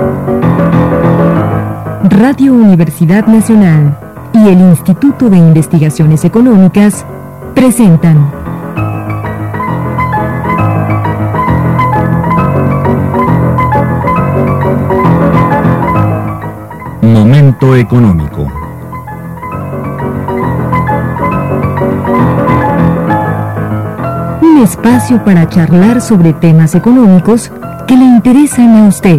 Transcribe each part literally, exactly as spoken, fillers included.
Radio Universidad Nacional y el Instituto de Investigaciones Económicas presentan Momento Económico. Un espacio para charlar sobre temas económicos que le interesan a usted.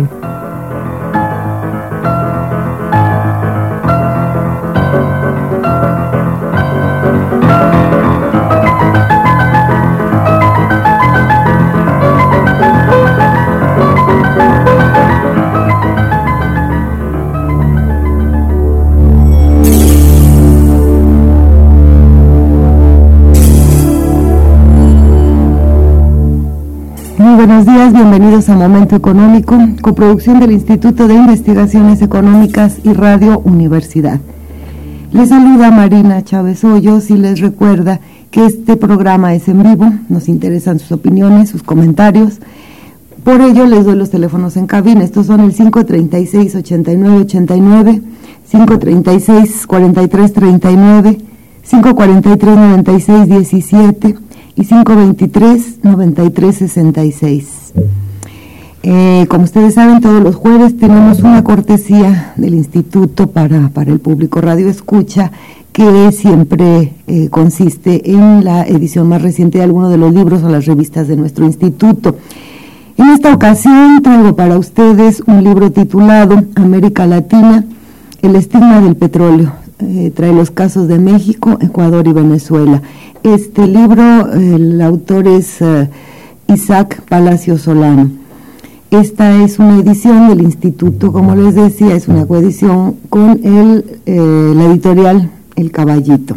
Buenos días, bienvenidos a Momento Económico, coproducción del Instituto de Investigaciones Económicas y Radio Universidad. Les saluda Marina Chávez Hoyos y les recuerda que este programa es en vivo, nos interesan sus opiniones, sus comentarios. Por ello les doy los teléfonos en cabina, estos son el cinco treinta y seis, ochenta y nueve ochenta y nueve, cinco treinta y seis, cuarenta y tres treinta y nueve, cinco cuarenta y tres, noventa y seis diecisiete y cinco veintitrés, noventa y tres sesenta y seis. Eh, como ustedes saben, todos los jueves tenemos una cortesía del Instituto para, para el público Radio Escucha, que siempre eh, consiste en la edición más reciente de alguno de los libros o las revistas de nuestro instituto. En esta ocasión traigo para ustedes un libro titulado América Latina, el estigma del petróleo. Eh, trae los casos de México, Ecuador y Venezuela. Este libro, el autor es uh, Isaac Palacio Solano. Esta es una edición del instituto, como les decía, es una coedición con el, eh, la editorial El Caballito.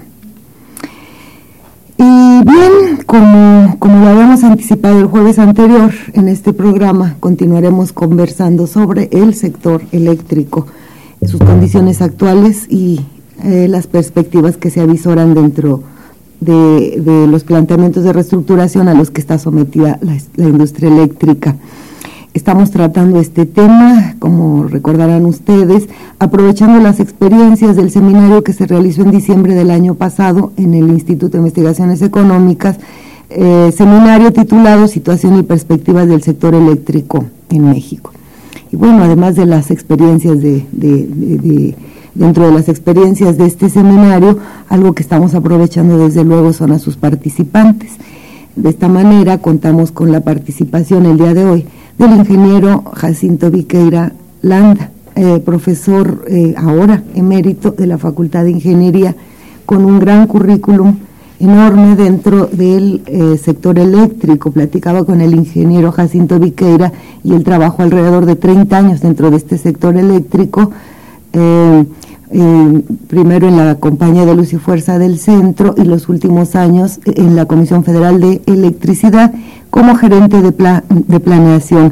Y bien, como, como lo habíamos anticipado el jueves anterior, en este programa continuaremos conversando sobre el sector eléctrico, sus condiciones actuales y eh, las perspectivas que se avisoran dentro de, de los planteamientos de reestructuración a los que está sometida la, la industria eléctrica. Estamos tratando este tema, como recordarán ustedes, aprovechando las experiencias del seminario que se realizó en diciembre del año pasado en el Instituto de Investigaciones Económicas, eh, seminario titulado Situación y Perspectivas del Sector Eléctrico en México. Y bueno, además de las experiencias de, de, de, de dentro de las experiencias de este seminario, algo que estamos aprovechando desde luego son a sus participantes. De esta manera contamos con la participación el día de hoy del ingeniero Jacinto Viqueira Landa, eh, profesor eh, ahora emérito de la Facultad de Ingeniería, con un gran currículum enorme dentro del eh, sector eléctrico. Platicaba con el ingeniero Jacinto Viqueira y él trabajó alrededor de treinta años dentro de este sector eléctrico, eh, eh, primero en la Compañía de Luz y Fuerza del Centro y los últimos años en la Comisión Federal de Electricidad como gerente de, pla de planeación.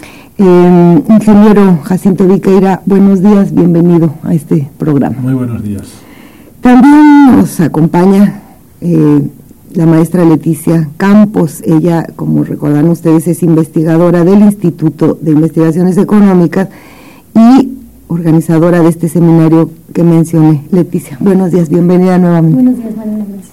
Eh, ingeniero Jacinto Viqueira, buenos días, bienvenido a este programa. Muy buenos días. También nos acompaña eh, la maestra Leticia Campos. Ella, como recordarán ustedes, es investigadora del Instituto de Investigaciones Económicas y organizadora de este seminario que mencioné. Leticia, buenos días, bienvenida nuevamente. Buenos días, María, gracias.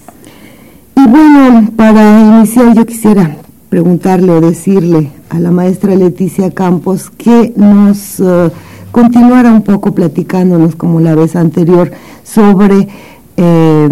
Y bueno, para iniciar yo quisiera preguntarle o decirle a la maestra Leticia Campos que nos uh, continuara un poco platicándonos, como la vez anterior, sobre eh,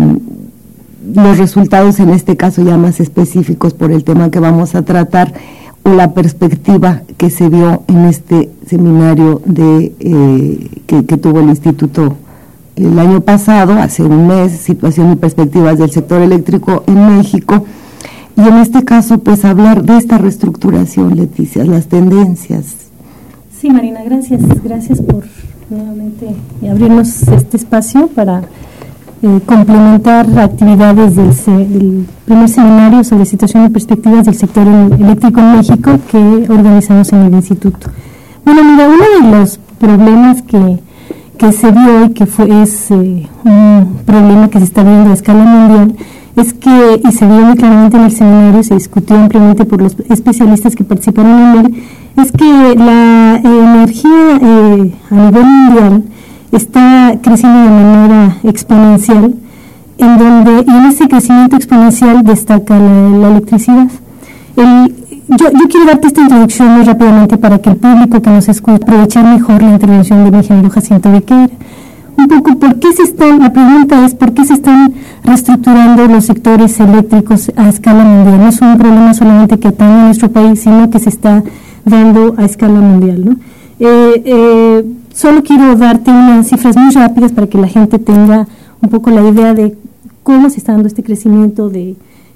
los resultados, en este caso ya más específicos por el tema que vamos a tratar, o la perspectiva que se dio en este seminario de eh, que, que tuvo el instituto el año pasado, hace un mes, situación y perspectivas del sector eléctrico en México, y en este caso pues hablar de esta reestructuración, Leticia, las tendencias. Sí, Marina, gracias, gracias por nuevamente abrirnos este espacio para eh, complementar actividades del, del primer seminario sobre situación y perspectivas del sector eléctrico en México que organizamos en el instituto. Bueno, mira, uno de los problemas que, que se vio y que fue, es eh, un problema que se está viendo a escala mundial es que, y se vio muy claramente en el seminario, se discutió ampliamente por los especialistas que participaron en él, es que la eh, energía eh, a nivel mundial está creciendo de manera exponencial, en donde y en ese crecimiento exponencial destaca la, la electricidad. El, yo, yo quiero darte esta introducción muy rápidamente para que el público que nos escucha aprovechar mejor la intervención del ingeniero Jacinto Bequeira. Un poco, ¿por qué se están, la pregunta es, ¿por qué se están reestructurando los sectores eléctricos a escala mundial? No es un problema solamente que atañe a nuestro país, sino que se está dando a escala mundial, ¿no? Eh, eh, solo quiero darte unas cifras muy rápidas para que la gente tenga un poco la idea de cómo se está dando este crecimiento de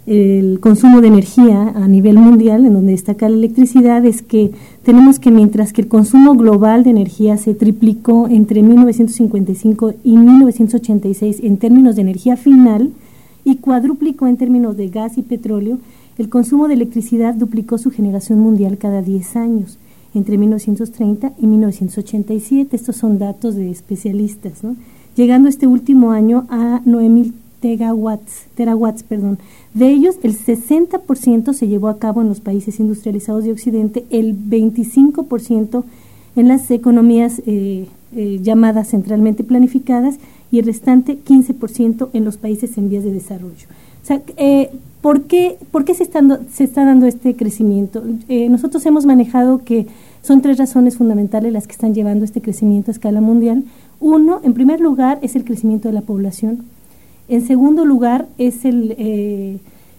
el consumo de energía a nivel mundial, en donde destaca la electricidad. Es que tenemos que mientras que el consumo global de energía se triplicó entre mil novecientos cincuenta y cinco y mil novecientos ochenta y seis en términos de energía final y cuadruplicó en términos de gas y petróleo, el consumo de electricidad duplicó su generación mundial cada diez años, entre mil novecientos treinta y mil novecientos ochenta y siete. Estos son datos de especialistas, ¿no? Llegando este último año a nueve mil terawatts, terawatts, perdón. De ellos, el sesenta por ciento se llevó a cabo en los países industrializados de Occidente, el veinticinco por ciento en las economías eh, eh, llamadas centralmente planificadas y el restante quince por ciento en los países en vías de desarrollo. O sea, eh, ¿por qué, por qué se, está, se está dando este crecimiento? Eh, nosotros hemos manejado que son tres razones fundamentales las que están llevando este crecimiento a escala mundial. Uno, en primer lugar, es el crecimiento de la población. En segundo lugar, es el, eh,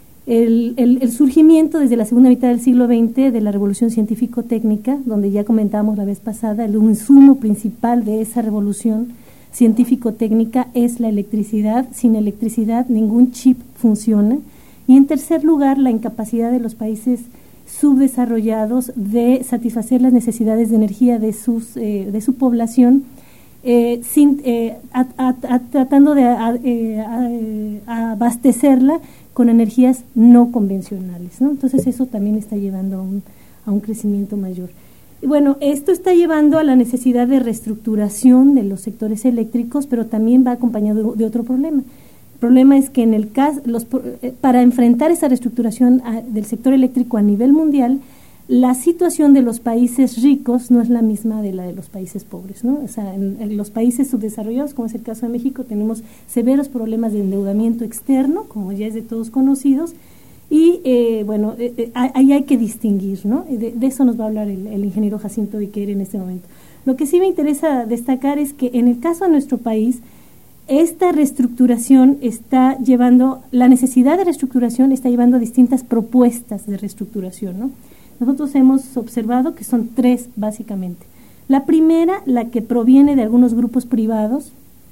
el, el, el surgimiento desde la segunda mitad del siglo veinte de la revolución científico-técnica, donde ya comentábamos la vez pasada, el insumo principal de esa revolución científico-técnica es la electricidad. Sin electricidad ningún chip funciona. Y en tercer lugar, la incapacidad de los países subdesarrollados de satisfacer las necesidades de energía de, sus, eh, de su población, Eh, sin, eh, a, a, a, tratando de a, eh, a, a abastecerla con energías no convencionales, ¿no? Entonces eso también está llevando a un, a un crecimiento mayor. Y bueno, esto está llevando a la necesidad de reestructuración de los sectores eléctricos, pero también va acompañado de, de otro problema. El problema es que en el caso, los, para enfrentar esa reestructuración a, del sector eléctrico a nivel mundial, la situación de los países ricos no es la misma de la de los países pobres, ¿no? O sea, en, en los países subdesarrollados, como es el caso de México, tenemos severos problemas de endeudamiento externo, como ya es de todos conocidos, y eh, bueno, eh, eh, ahí hay que distinguir, ¿no? De, de eso nos va a hablar el, el ingeniero Jacinto Bequeira en este momento. Lo que sí me interesa destacar es que en el caso de nuestro país, esta reestructuración está llevando, la necesidad de reestructuración está llevando a distintas propuestas de reestructuración, ¿no? Nosotros hemos observado que son tres, básicamente. La primera, la que proviene de algunos grupos privados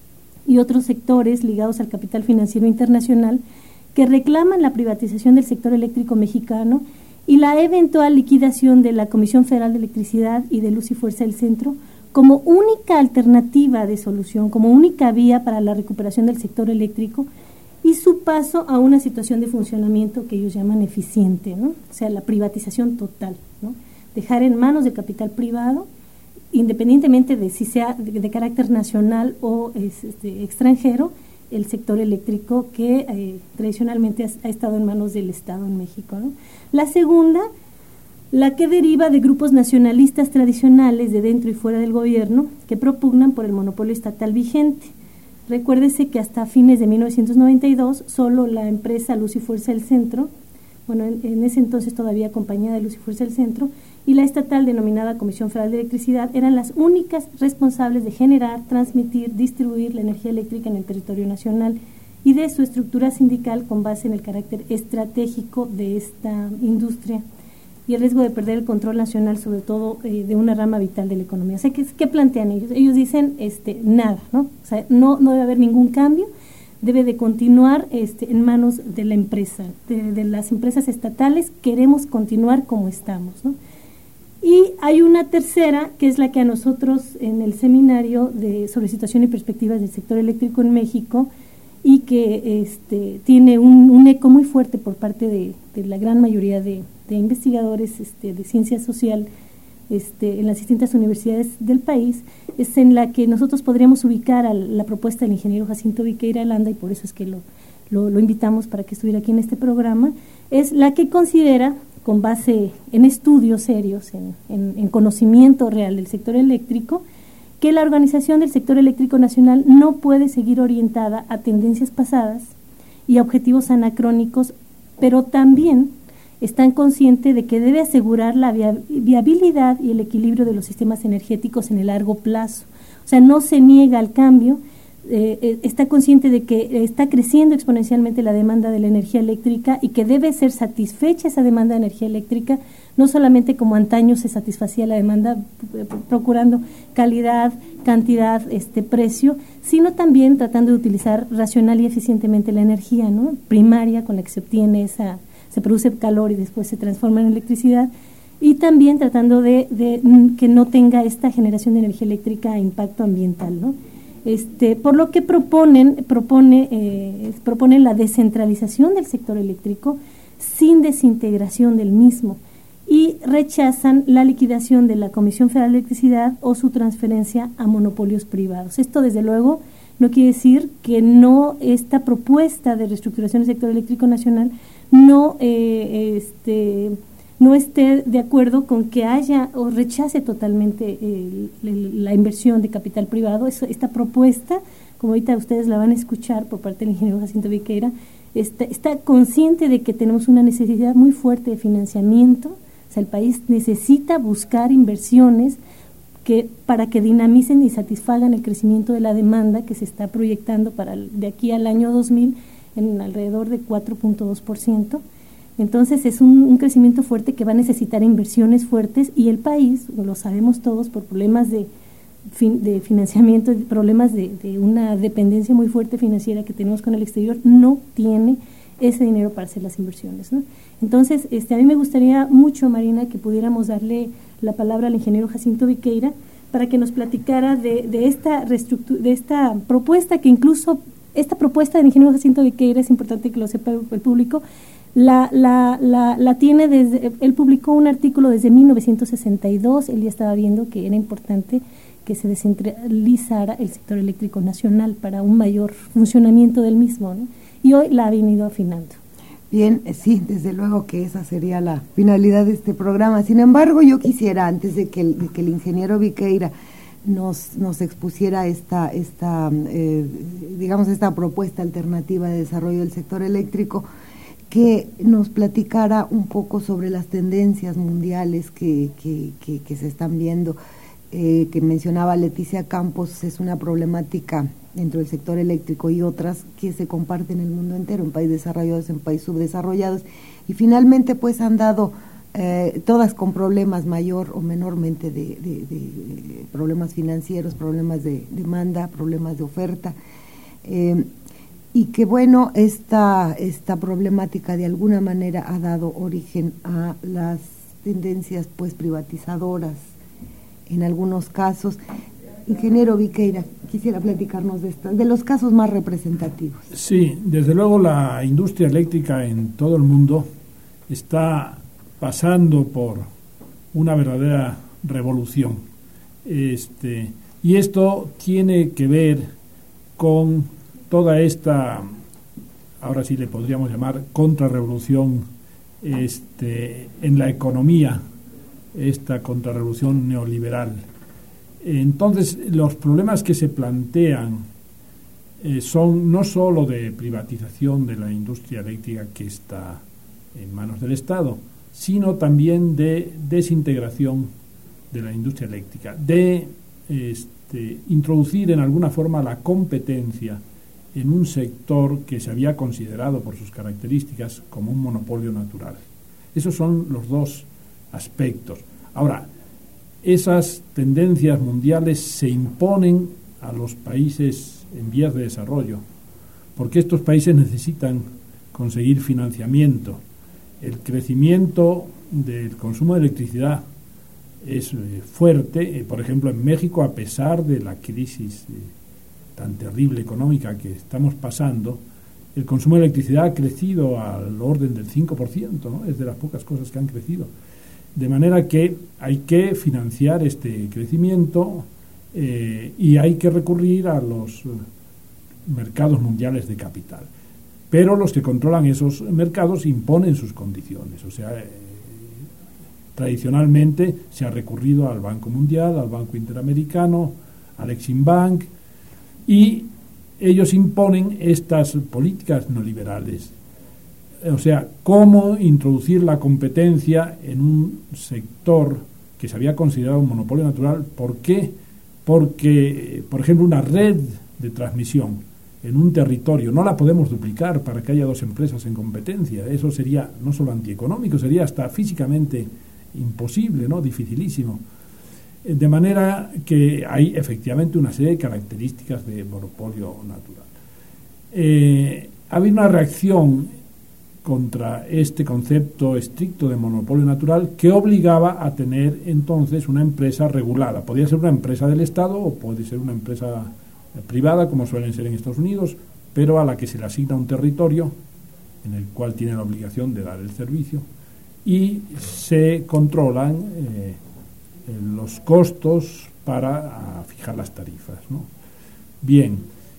y otros sectores ligados al capital financiero internacional que reclaman la privatización del sector eléctrico mexicano y la eventual liquidación de la Comisión Federal de Electricidad y de Luz y Fuerza del Centro como única alternativa de solución, como única vía para la recuperación del sector eléctrico y su paso a una situación de funcionamiento que ellos llaman eficiente, ¿no? O sea, la privatización total, ¿no? Dejar en manos del capital privado, independientemente de si sea de, de carácter nacional o es, este, extranjero, el sector eléctrico que eh, tradicionalmente ha, ha estado en manos del Estado en México, ¿no? La segunda, la que deriva de grupos nacionalistas tradicionales de dentro y fuera del gobierno que propugnan por el monopolio estatal vigente. Recuérdese que hasta fines de mil novecientos noventa y dos solo la empresa Luz y Fuerza del Centro, bueno, en, en ese entonces todavía Compañía de Luz y Fuerza del Centro, y la estatal denominada Comisión Federal de Electricidad eran las únicas responsables de generar, transmitir, distribuir la energía eléctrica en el territorio nacional y de su estructura sindical con base en el carácter estratégico de esta industria y el riesgo de perder el control nacional, sobre todo eh, de una rama vital de la economía. O sea, ¿qué, qué plantean ellos? Ellos dicen este, nada, ¿no? O sea, no, no debe haber ningún cambio, debe de continuar este, en manos de la empresa, de, de las empresas estatales, queremos continuar como estamos, ¿no? Y hay una tercera, que es la que a nosotros en el seminario de sobre situación y perspectivas del sector eléctrico en México, y que este, tiene un, un eco muy fuerte por parte de, de la gran mayoría de, de investigadores este, de ciencia social este, en las distintas universidades del país, es en la que nosotros podríamos ubicar a la propuesta del ingeniero Jacinto Bequeira Landa, y por eso es que lo, lo, lo invitamos para que estuviera aquí en este programa, es la que considera con base en estudios serios, en, en, en conocimiento real del sector eléctrico, que la organización del sector eléctrico nacional no puede seguir orientada a tendencias pasadas y a objetivos anacrónicos, pero también están conscientes de que debe asegurar la viabilidad y el equilibrio de los sistemas energéticos en el largo plazo. O sea, no se niega al cambio, eh, está consciente de que está creciendo exponencialmente la demanda de la energía eléctrica y que debe ser satisfecha esa demanda de energía eléctrica, no solamente como antaño se satisfacía la demanda eh, procurando calidad, cantidad, este precio, sino también tratando de utilizar racional y eficientemente la energía, ¿no?, primaria con la que se obtiene esa, se produce calor y después se transforma en electricidad, y también tratando de, de que no tenga esta generación de energía eléctrica impacto ambiental, ¿no? Este, por lo que proponen, propone, eh, proponen la descentralización del sector eléctrico sin desintegración del mismo, y rechazan la liquidación de la Comisión Federal de Electricidad o su transferencia a monopolios privados. Esto, desde luego, no quiere decir que no esta propuesta de reestructuración del sector eléctrico nacional no eh, este no esté de acuerdo con que haya o rechace totalmente el, el, la inversión de capital privado. Eso, esta propuesta, como ahorita ustedes la van a escuchar por parte del ingeniero Jacinto Viqueira, está, está consciente de que tenemos una necesidad muy fuerte de financiamiento. O sea, el país necesita buscar inversiones que para que dinamicen y satisfagan el crecimiento de la demanda que se está proyectando para el, de aquí al año dos mil en alrededor de cuatro punto dos por ciento. Entonces es un, un crecimiento fuerte que va a necesitar inversiones fuertes, y el país, lo sabemos todos, por problemas de, fin, de financiamiento, problemas de, de una dependencia muy fuerte financiera que tenemos con el exterior, no tiene ese dinero para hacer las inversiones, ¿no? Entonces, este, a mí me gustaría mucho, Marina, que pudiéramos darle la palabra al ingeniero Jacinto Viqueira para que nos platicara de, de, esta de esta propuesta, que incluso esta propuesta del ingeniero Jacinto Viqueira, es importante que lo sepa el público, la, la, la, la tiene desde, él publicó un artículo desde mil novecientos sesenta y dos, él ya estaba viendo que era importante que se descentralizara el sector eléctrico nacional para un mayor funcionamiento del mismo, ¿no? Y hoy la ha venido afinando. Bien, sí, desde luego que esa sería la finalidad de este programa. Sin embargo, yo quisiera, antes de que el, de que el ingeniero Viqueira nos, nos expusiera esta, esta eh, digamos, esta propuesta alternativa de desarrollo del sector eléctrico, que nos platicara un poco sobre las tendencias mundiales que, que, que, que se están viendo, eh, que mencionaba Leticia Campos. Es una problemática dentro del sector eléctrico y otras que se comparten en el mundo entero, en países desarrollados, en países subdesarrollados, y finalmente pues han dado eh, todas con problemas mayor o menormente de, de, de problemas financieros, problemas de demanda, problemas de oferta, eh, y que bueno, esta, esta problemática de alguna manera ha dado origen a las tendencias pues privatizadoras en algunos casos. Ingeniero Viqueira, quisiera platicarnos de esta, de los casos más representativos. Sí, desde luego la industria eléctrica en todo el mundo está pasando por una verdadera revolución. Este, y esto tiene que ver con toda esta, ahora sí le podríamos llamar contrarrevolución este, en la economía, esta contrarrevolución neoliberal. Entonces, los problemas que se plantean eh, son no solo de privatización de la industria eléctrica que está en manos del Estado, sino también de desintegración de la industria eléctrica, de este, introducir en alguna forma la competencia en un sector que se había considerado por sus características como un monopolio natural. Esos son los dos aspectos. Ahora, esas tendencias mundiales se imponen a los países en vías de desarrollo, porque estos países necesitan conseguir financiamiento. El crecimiento del consumo de electricidad es eh, fuerte, eh, por ejemplo en México, a pesar de la crisis eh, tan terrible económica que estamos pasando, el consumo de electricidad ha crecido al orden del cinco por ciento, ¿no? Es de las pocas cosas que han crecido. De manera que hay que financiar este crecimiento eh, y hay que recurrir a los eh, mercados mundiales de capital. Pero los que controlan esos mercados imponen sus condiciones. O sea, eh, Tradicionalmente se ha recurrido al Banco Mundial, al Banco Interamericano, al Exim Bank, y ellos imponen estas políticas neoliberales. O sea, cómo introducir la competencia en un sector que se había considerado un monopolio natural. ¿Por qué? Porque, por ejemplo, una red de transmisión en un territorio no la podemos duplicar para que haya dos empresas en competencia. Eso sería no solo antieconómico, sería hasta físicamente imposible, ¿no? Dificilísimo. De manera que hay efectivamente una serie de características de monopolio natural. Eh, ha habido una reacción contra este concepto estricto de monopolio natural que obligaba a tener entonces una empresa regulada. Podía ser una empresa del Estado o puede ser una empresa privada, como suelen ser en Estados Unidos, pero a la que se le asigna un territorio en el cual tiene la obligación de dar el servicio, y se controlan eh, los costos para a, fijar las tarifas, ¿no? Bien,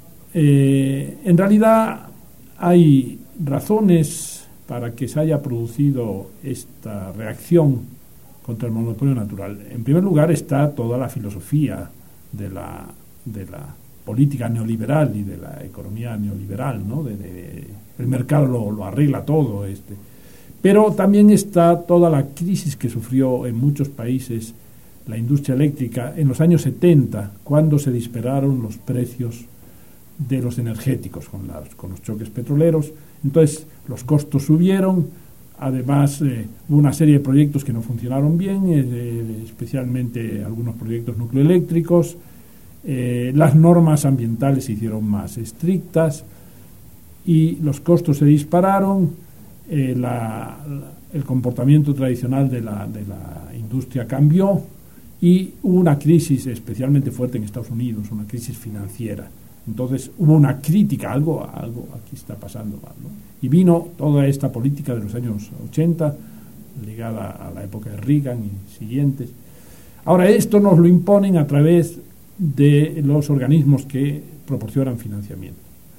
eh, en realidad hay razones para que se haya producido esta reacción contra el monopolio natural. En primer lugar está toda la filosofía de la, de la política neoliberal y de la economía neoliberal, ¿no? De, de, el mercado lo, lo arregla todo. Este. Pero también está toda la crisis que sufrió en muchos países la industria eléctrica en los años setenta, cuando se dispararon los precios de los energéticos con, las, con los choques petroleros. Entonces los costos subieron, además eh, hubo una serie de proyectos que no funcionaron bien, eh, especialmente algunos proyectos nucleoeléctricos, eh, las normas ambientales se hicieron más estrictas y los costos se dispararon, eh, la, la, el comportamiento tradicional de la, de la industria cambió y hubo una crisis especialmente fuerte en Estados Unidos, una crisis financiera. Entonces hubo una crítica, algo, algo aquí está pasando mal, ¿no? Y vino toda esta política de los años ochenta, ligada a la época de Reagan y siguientes. Ahora, esto nos lo imponen a través de los organismos que proporcionan financiamiento.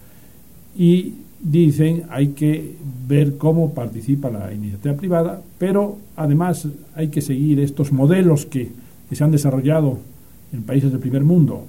Y dicen, hay que ver cómo participa la iniciativa privada, pero además hay que seguir estos modelos que, que se han desarrollado en países del primer mundo,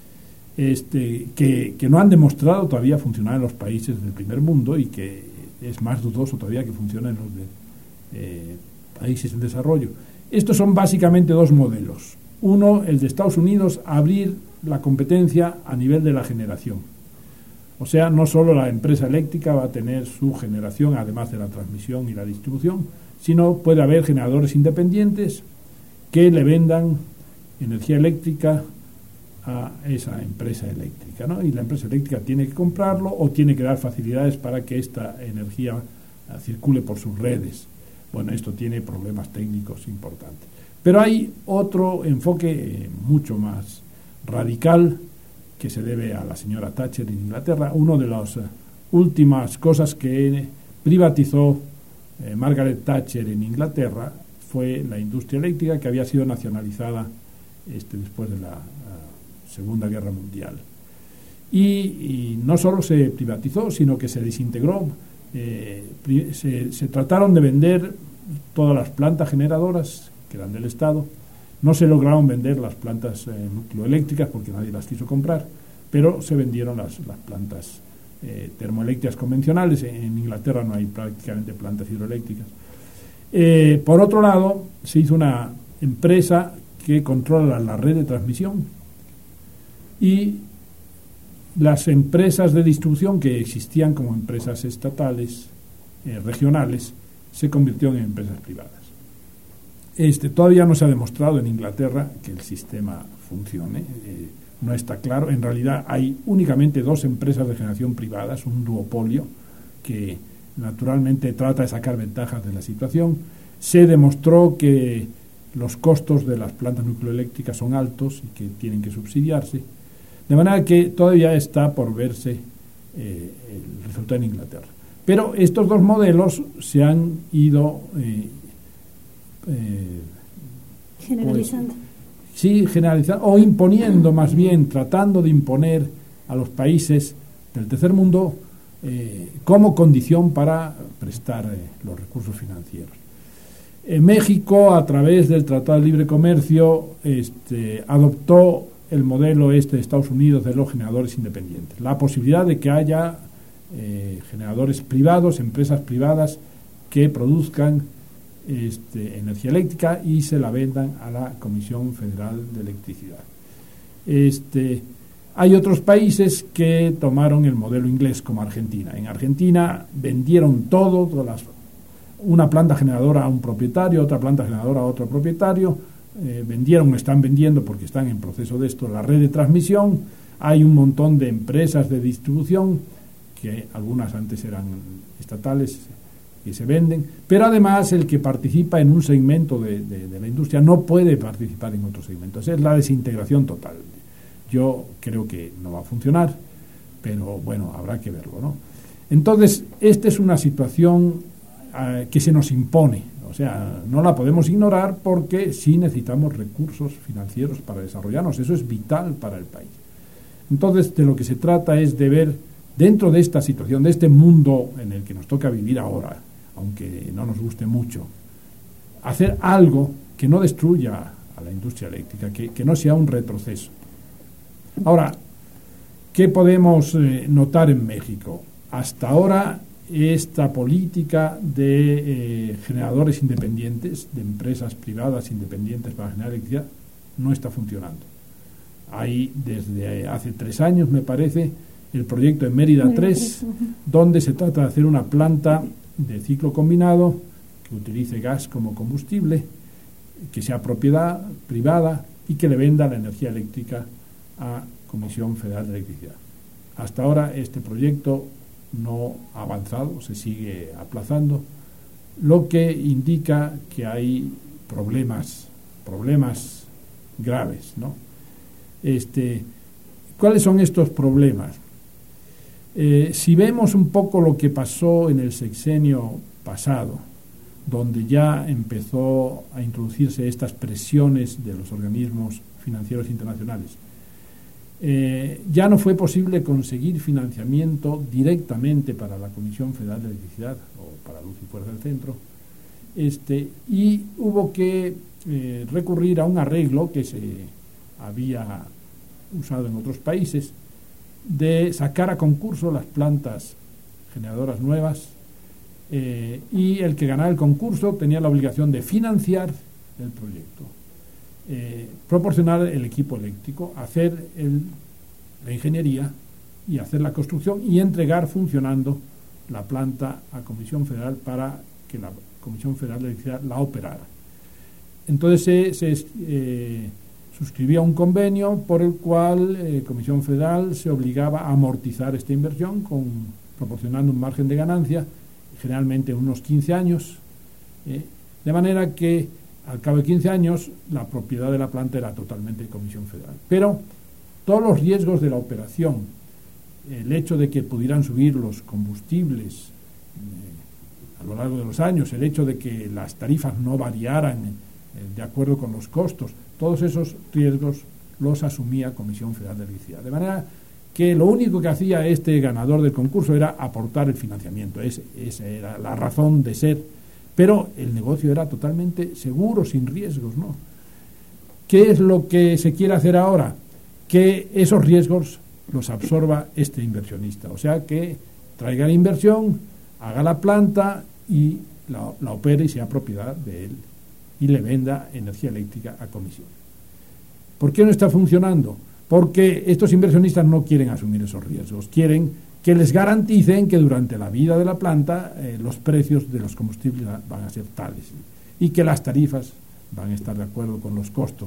Este, que, que no han demostrado todavía funcionar en los países del primer mundo y que es más dudoso todavía que funcione en los de, eh, países en desarrollo. Estos son básicamente dos modelos. Uno, el de Estados Unidos, abrir la competencia a nivel de la generación. O sea, no solo la empresa eléctrica va a tener su generación, además de la transmisión y la distribución, sino puede haber generadores independientes que le vendan energía eléctrica a esa empresa eléctrica, ¿no? Y la empresa eléctrica tiene que comprarlo o tiene que dar facilidades para que esta energía uh, circule por sus redes. Bueno, esto tiene problemas técnicos importantes. Pero hay otro enfoque eh, mucho más radical que se debe a la señora Thatcher en Inglaterra. Una de las uh, últimas cosas que privatizó eh, Margaret Thatcher en Inglaterra fue la industria eléctrica, que había sido nacionalizada este, después de la Segunda Guerra Mundial. Y, y no solo se privatizó, sino que se desintegró. Eh, se, se trataron de vender todas las plantas generadoras, que eran del Estado. No se lograron vender las plantas eh, nucleoeléctricas porque nadie las quiso comprar, pero se vendieron las, las plantas eh, termoeléctricas convencionales. En Inglaterra no hay prácticamente plantas hidroeléctricas. Eh, por otro lado, se hizo una empresa que controla la red de transmisión, y las empresas de distribución que existían como empresas estatales, eh, regionales, se convirtieron en empresas privadas. Este, todavía no se ha demostrado en Inglaterra que el sistema funcione, eh, no está claro. En realidad hay únicamente dos empresas de generación privadas, un duopolio que naturalmente trata de sacar ventajas de la situación. Se demostró que los costos de las plantas nucleoeléctricas son altos y que tienen que subsidiarse. De manera que todavía está por verse eh, el resultado en Inglaterra. Pero estos dos modelos se han ido eh, eh, generalizando. Pues, sí, generalizando, o imponiendo más bien, tratando de imponer a los países del tercer mundo eh, como condición para prestar eh, los recursos financieros. En México, a través del Tratado de Libre Comercio, este, adoptó el modelo este de Estados Unidos de los generadores independientes. La posibilidad de que haya eh, generadores privados, empresas privadas que produzcan este, energía eléctrica y se la vendan a la Comisión Federal de Electricidad. Este, hay otros países que tomaron el modelo inglés, como Argentina. En Argentina vendieron todo, todas las, una planta generadora a un propietario, otra planta generadora a otro propietario, eh, vendieron, están vendiendo porque están en proceso de esto, la red de transmisión. Hay un montón de empresas de distribución, que algunas antes eran estatales, que se venden, pero además el que participa en un segmento de, de, de la industria no puede participar en otro segmento. Esa es la desintegración total. Yo creo que no va a funcionar, pero bueno, habrá que verlo, ¿no? Entonces, esta es una situación uh, que se nos impone, o sea, no la podemos ignorar porque sí necesitamos recursos financieros para desarrollarnos, eso es vital para el país. Entonces, de lo que se trata es de ver, dentro de esta situación, de este mundo en el que nos toca vivir ahora, aunque no nos guste mucho, hacer algo que no destruya a la industria eléctrica, que, que no sea un retroceso. Ahora, ¿qué podemos eh, notar en México? Hasta ahora, esta política de eh, generadores independientes, de empresas privadas independientes para generar electricidad, no está funcionando. Hay desde hace tres años, me parece, el proyecto de Mérida tres, donde se trata de hacer una planta de ciclo combinado que utilice gas como combustible, que sea propiedad privada y que le venda la energía eléctrica a Comisión Federal de Electricidad. Hasta ahora este proyecto no ha avanzado, se sigue aplazando, lo que indica que hay problemas, problemas graves, ¿no? Este, ¿cuáles son estos problemas? Eh, si vemos un poco lo que pasó en el sexenio pasado, donde ya empezó a introducirse estas presiones de los organismos financieros internacionales, eh, ya no fue posible conseguir financiamiento directamente para la Comisión Federal de Electricidad o para Luz y Fuerza del Centro, este, y hubo que eh, recurrir a un arreglo que se había usado en otros países, de sacar a concurso las plantas generadoras nuevas, eh, y el que ganara el concurso tenía la obligación de financiar el proyecto, eh, proporcionar el equipo eléctrico, hacer el, la ingeniería y hacer la construcción y entregar funcionando la planta a Comisión Federal para que la Comisión Federal de Electricidad la operara. Entonces se, se eh, suscribía un convenio por el cual eh, Comisión Federal se obligaba a amortizar esta inversión con, proporcionando un margen de ganancia, generalmente unos quince años, eh, de manera que al cabo de quince años la propiedad de la planta era totalmente de Comisión Federal. Pero todos los riesgos de la operación, el hecho de que pudieran subir los combustibles eh, a lo largo de los años, el hecho de que las tarifas no variaran eh, de acuerdo con los costos, todos esos riesgos los asumía Comisión Federal de Electricidad. De manera que lo único que hacía este ganador del concurso era aportar el financiamiento. Ese, esa era la razón de ser. Pero el negocio era totalmente seguro, sin riesgos, ¿no? ¿Qué es lo que se quiere hacer ahora? Que esos riesgos los absorba este inversionista. O sea, que traiga la inversión, haga la planta y la, la opere y sea propiedad de él, y le venda energía eléctrica a Comisión. ¿Por qué no está funcionando? Porque estos inversionistas no quieren asumir esos riesgos, quieren que les garanticen que durante la vida de la planta eh, los precios de los combustibles van a ser tales y que las tarifas van a estar de acuerdo con los costos.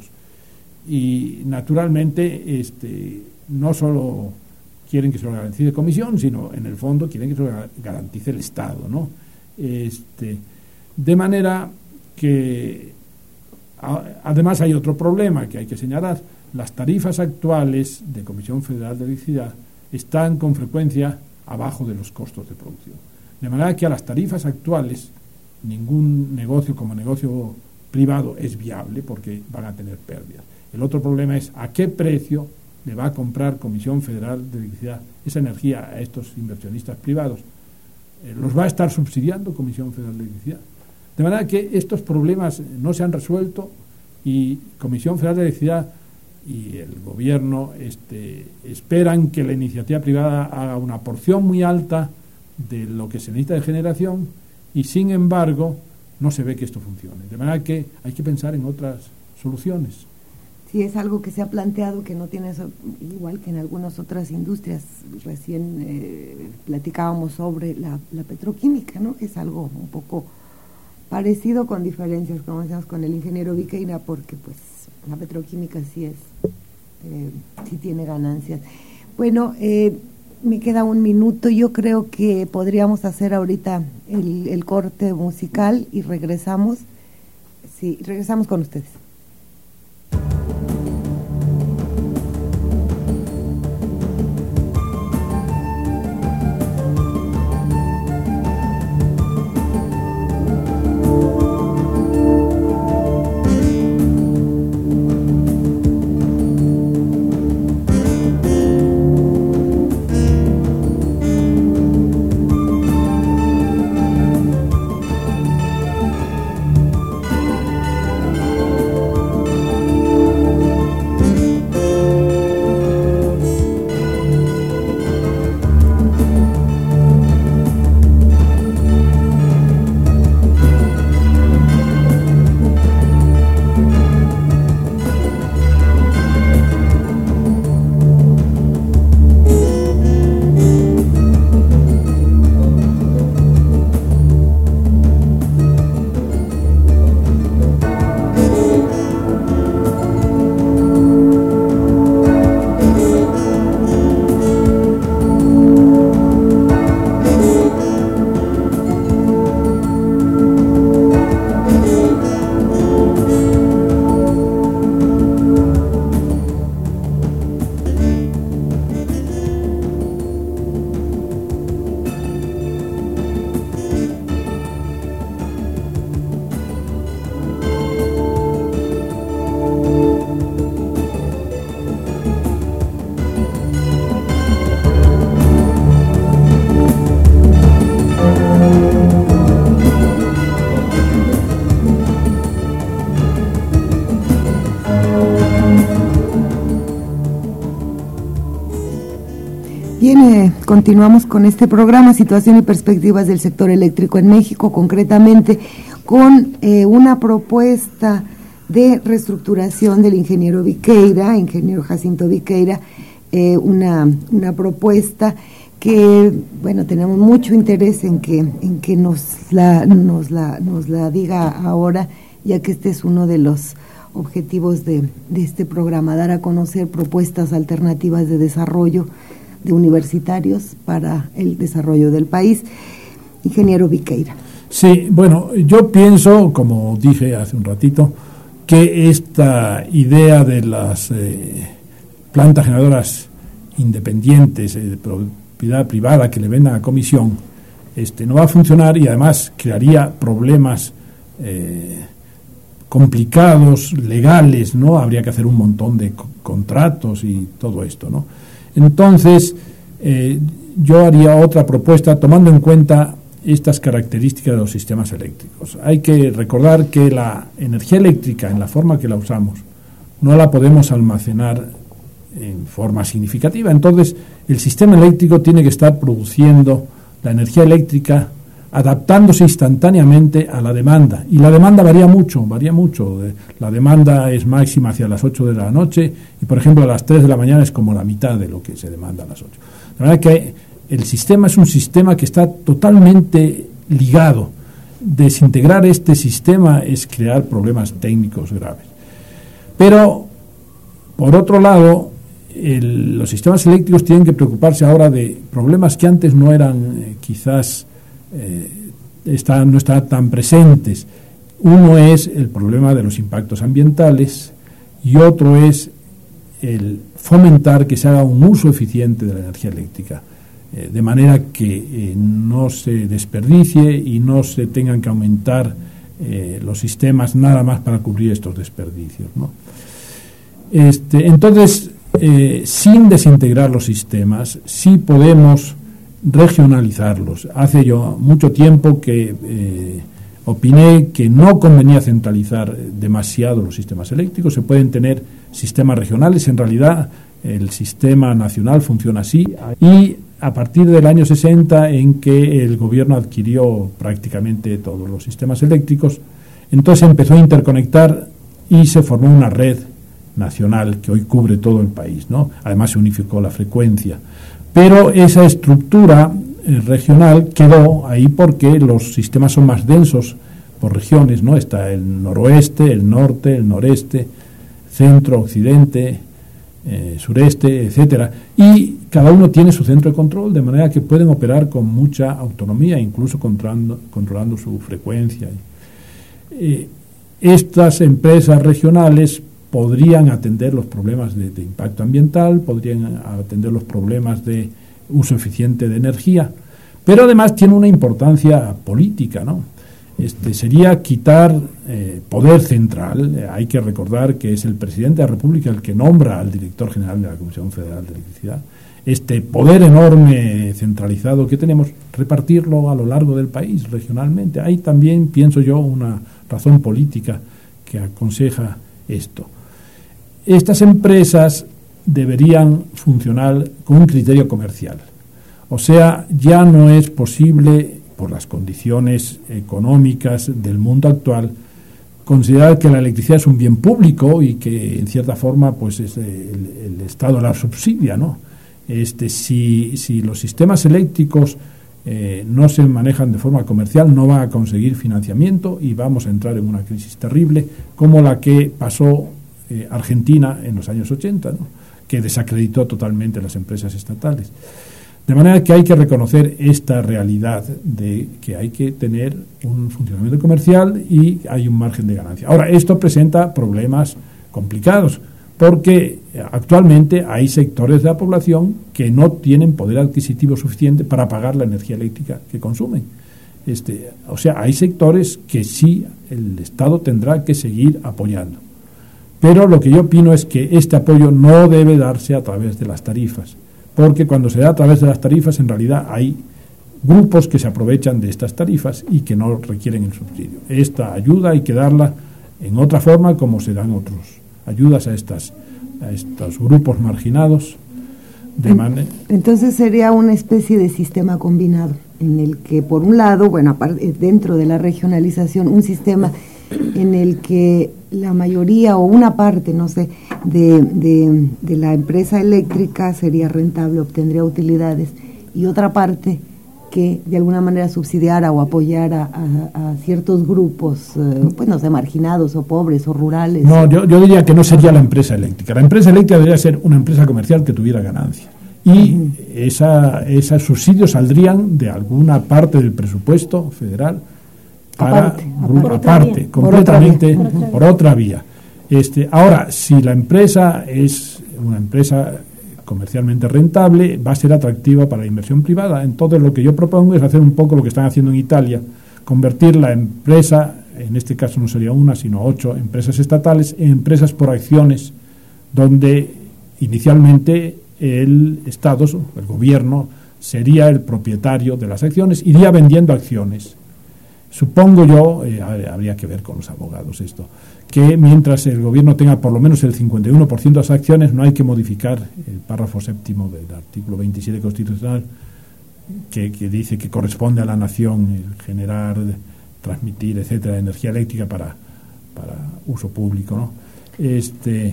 Y naturalmente este, no solo quieren que se lo garantice Comisión, sino en el fondo quieren que se lo garantice el Estado, ¿no? Este, de manera que a, además hay otro problema que hay que señalar. Las tarifas actuales de Comisión Federal de Electricidad están con frecuencia abajo de los costos de producción. De manera que a las tarifas actuales ningún negocio como negocio privado es viable porque van a tener pérdidas. El otro problema es a qué precio le va a comprar Comisión Federal de Electricidad esa energía a estos inversionistas privados. Eh, ¿Los va a estar subsidiando Comisión Federal de Electricidad? De manera que estos problemas no se han resuelto y Comisión Federal de Electricidad y el gobierno este, esperan que la iniciativa privada haga una porción muy alta de lo que se necesita de generación y sin embargo no se ve que esto funcione. De manera que hay que pensar en otras soluciones. Sí, es algo que se ha planteado que no tiene eso, igual que en algunas otras industrias. Recién eh, platicábamos sobre la, la petroquímica, ¿no? Que es algo un poco parecido con diferencias, como decíamos con el ingeniero Viqueira, porque pues la petroquímica sí es, eh, sí tiene ganancias. Bueno, eh, me queda un minuto. Yo creo que podríamos hacer ahorita el, el corte musical y regresamos. Sí, regresamos con ustedes. Bien, eh, continuamos con este programa, Situación y Perspectivas del Sector Eléctrico en México, concretamente con eh, una propuesta de reestructuración del ingeniero Viqueira, ingeniero Jacinto Viqueira, eh, una, una propuesta que, bueno, tenemos mucho interés en que, en que nos, la, nos, la, nos la diga ahora, ya que este es uno de los objetivos de, de este programa, dar a conocer propuestas alternativas de desarrollo de universitarios para el desarrollo del país. Ingeniero Viqueira. Sí, bueno, yo pienso, como dije hace un ratito, que esta idea de las eh, plantas generadoras independientes, eh, de propiedad privada que le vendan a comisión, este, no va a funcionar y además crearía problemas eh, complicados, legales, ¿no? Habría que hacer un montón de co- contratos y todo esto, ¿no? Entonces, eh, yo haría otra propuesta tomando en cuenta estas características de los sistemas eléctricos. Hay que recordar que la energía eléctrica, en la forma que la usamos, no la podemos almacenar en forma significativa. Entonces, el sistema eléctrico tiene que estar produciendo la energía eléctrica adaptándose instantáneamente a la demanda. Y la demanda varía mucho, varía mucho. La demanda es máxima hacia las ocho de la noche y, por ejemplo, a las tres de la mañana es como la mitad de lo que se demanda a las ocho. De manera que el sistema es un sistema que está totalmente ligado. Desintegrar este sistema es crear problemas técnicos graves. Pero, por otro lado, el, los sistemas eléctricos tienen que preocuparse ahora de problemas que antes no eran eh, quizás eh, está, no estaban tan presentes. Uno es el problema de los impactos ambientales y otro es el fomentar que se haga un uso eficiente de la energía eléctrica, eh, de manera que eh, no se desperdicie y no se tengan que aumentar eh, los sistemas nada más para cubrir estos desperdicios, ¿no? Este, entonces, eh, sin desintegrar los sistemas, sí podemos regionalizarlos. Hace yo mucho tiempo que eh, opiné que no convenía centralizar demasiado los sistemas eléctricos, se pueden tener sistemas regionales, en realidad el sistema nacional funciona así, y a partir del año sesenta, en que el gobierno adquirió prácticamente todos los sistemas eléctricos, entonces empezó a interconectar y se formó una red nacional que hoy cubre todo el país, ¿no? Además se unificó la frecuencia, pero esa estructura eh, regional quedó ahí porque los sistemas son más densos por regiones, ¿no? Está el noroeste, el norte, el noreste, centro, occidente, eh, sureste, etcétera, y cada uno tiene su centro de control, de manera que pueden operar con mucha autonomía, incluso controlando, controlando su frecuencia. Eh, estas empresas regionales podrían atender los problemas de, de impacto ambiental, podrían atender los problemas de uso eficiente de energía, pero además tiene una importancia política, ¿no? Este, sería quitar eh, poder central. Eh, hay que recordar que es el presidente de la República el que nombra al director general de la Comisión Federal de Electricidad. Este poder enorme centralizado que tenemos, repartirlo a lo largo del país, regionalmente. Hay también, pienso yo, una razón política que aconseja esto. Estas empresas deberían funcionar con un criterio comercial. O sea, ya no es posible, por las condiciones económicas del mundo actual, considerar que la electricidad es un bien público y que en cierta forma pues es el, el Estado la subsidia, ¿no? Este, si, si los sistemas eléctricos eh, no se manejan de forma comercial, no van a conseguir financiamiento y vamos a entrar en una crisis terrible como la que pasó eh, Argentina en los años ochenta, ¿no? Que desacreditó totalmente las empresas estatales. De manera que hay que reconocer esta realidad de que hay que tener un funcionamiento comercial y hay un margen de ganancia. Ahora, esto presenta problemas complicados, porque actualmente hay sectores de la población que no tienen poder adquisitivo suficiente para pagar la energía eléctrica que consumen. Este, o sea, hay sectores que sí el Estado tendrá que seguir apoyando. Pero lo que yo opino es que este apoyo no debe darse a través de las tarifas, porque cuando se da a través de las tarifas, en realidad hay grupos que se aprovechan de estas tarifas y que no requieren el subsidio. Esta ayuda hay que darla en otra forma, como se dan otros ayudas a estas a estos grupos marginados. De manera... Entonces sería una especie de sistema combinado, en el que, por un lado, bueno, aparte, dentro de la regionalización, un sistema en el que la mayoría o una parte, no sé, de, de, de la empresa eléctrica sería rentable, obtendría utilidades, y otra parte que de alguna manera subsidiara o apoyara a, a ciertos grupos, eh, pues no sé, marginados o pobres o rurales. No, yo, yo diría que no sería la empresa eléctrica. La empresa eléctrica debería ser una empresa comercial que tuviera ganancia. Y uh-huh. esa, esos subsidios saldrían de alguna parte del presupuesto federal para aparte, grupo, aparte vía. completamente por otra vía. por otra vía. Este, ahora, si la empresa es una empresa comercialmente rentable, va a ser atractiva para la inversión privada. Entonces, lo que yo propongo es hacer un poco lo que están haciendo en Italia, convertir la empresa, en este caso no sería una, sino ocho empresas estatales, en empresas por acciones, donde inicialmente el Estado, el gobierno, sería el propietario de las acciones, iría vendiendo acciones. Supongo yo, eh, habría que ver con los abogados esto, que mientras el gobierno tenga por lo menos el cincuenta y uno por ciento de las acciones, no hay que modificar el párrafo séptimo del artículo veintisiete constitucional, que, que dice que corresponde a la nación el generar, transmitir, etcétera, energía eléctrica para, para uso público, ¿no? Este,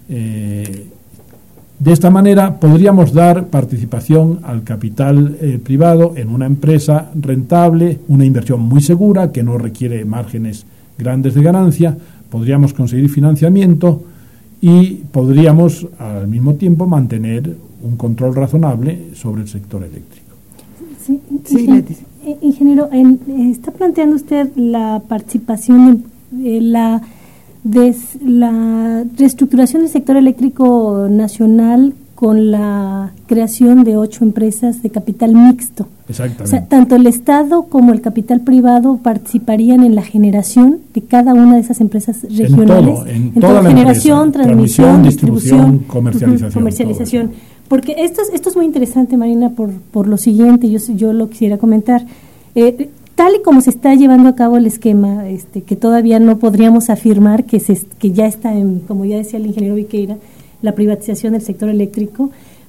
eh, de esta manera podríamos dar participación al capital eh, privado en una empresa rentable, una inversión muy segura que no requiere márgenes grandes de ganancia. Podríamos conseguir financiamiento y podríamos al mismo tiempo mantener un control razonable sobre el sector eléctrico. Sí, sí, ingen- ingeniero, en, está planteando usted la participación, de, eh, la, de la reestructuración del sector eléctrico nacional con la creación de ocho empresas de capital mixto. Exactamente. O sea, tanto el Estado como el capital privado participarían en la generación de cada una de esas empresas regionales. En todo, en, en toda toda la generación, empresa, transmisión, transmisión, distribución, distribución, comercialización. Uh-huh, comercialización. Porque esto es, esto es muy interesante, Marina, por, por lo siguiente, yo, yo lo quisiera comentar. Eh, tal y como se está llevando a cabo el esquema, este, que todavía no podríamos afirmar que, se, que ya está, en, como ya decía el ingeniero Viqueira, la privatización del sector eléctrico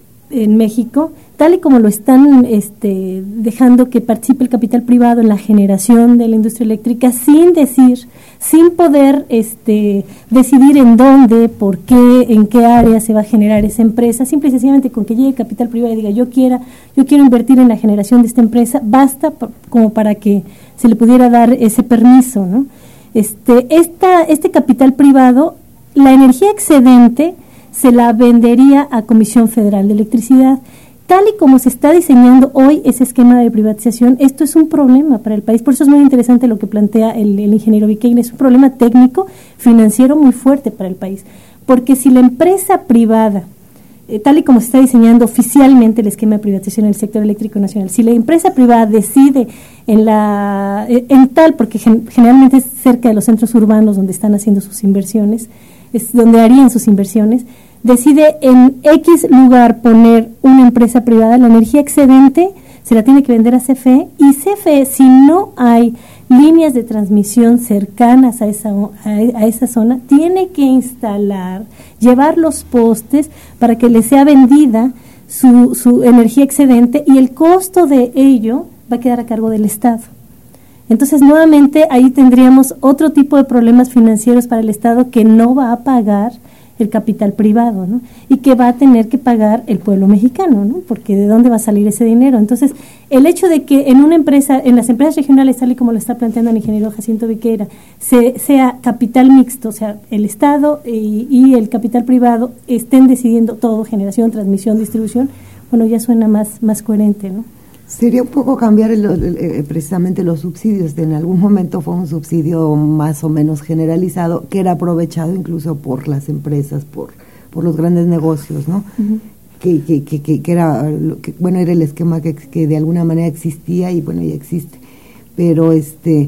en México, tal y como lo están este, dejando que participe el capital privado en la generación de la industria eléctrica, sin decir, sin poder este, decidir en dónde, por qué, en qué área se va a generar esa empresa, simple y sencillamente con que llegue el capital privado y diga yo quiera, yo quiero invertir en la generación de esta empresa, basta por, como para que se le pudiera dar ese permiso, ¿no? Este, esta, este capital privado, la energía excedente se la vendería a Comisión Federal de Electricidad. Tal y como se está diseñando hoy ese esquema de privatización, esto es un problema para el país. Por eso es muy interesante lo que plantea el, el ingeniero Viqueira. Es un problema técnico, financiero muy fuerte para el país. Porque si la empresa privada, eh, tal y como se está diseñando oficialmente el esquema de privatización en el sector eléctrico nacional, si la empresa privada decide en la en tal, porque gen, generalmente es cerca de los centros urbanos donde están haciendo sus inversiones, es donde harían sus inversiones, decide en X lugar poner una empresa privada, la energía excedente se la tiene que vender a C F E, y C F E, si no hay líneas de transmisión cercanas a esa, a esa zona, tiene que instalar, llevar los postes para que le sea vendida su, su energía excedente, y el costo de ello va a quedar a cargo del Estado. Entonces, nuevamente, ahí tendríamos otro tipo de problemas financieros para el Estado que no va a pagar el capital privado, ¿no? Y que va a tener que pagar el pueblo mexicano, ¿no? Porque ¿de dónde va a salir ese dinero? Entonces, el hecho de que en una empresa, en las empresas regionales, tal y como lo está planteando el ingeniero Jacinto Viqueira, se, sea capital mixto, o sea, el Estado y, y el capital privado estén decidiendo todo, generación, transmisión, distribución, bueno, ya suena más, más coherente, ¿no? Sería un poco cambiar el, el, el, precisamente los subsidios. En algún momento fue un subsidio más o menos generalizado que era aprovechado incluso por las empresas, por por los grandes negocios, ¿no? Uh-huh. que, que, que, que, que era que, bueno, era el esquema que, que de alguna manera existía y bueno, ya existe. Pero este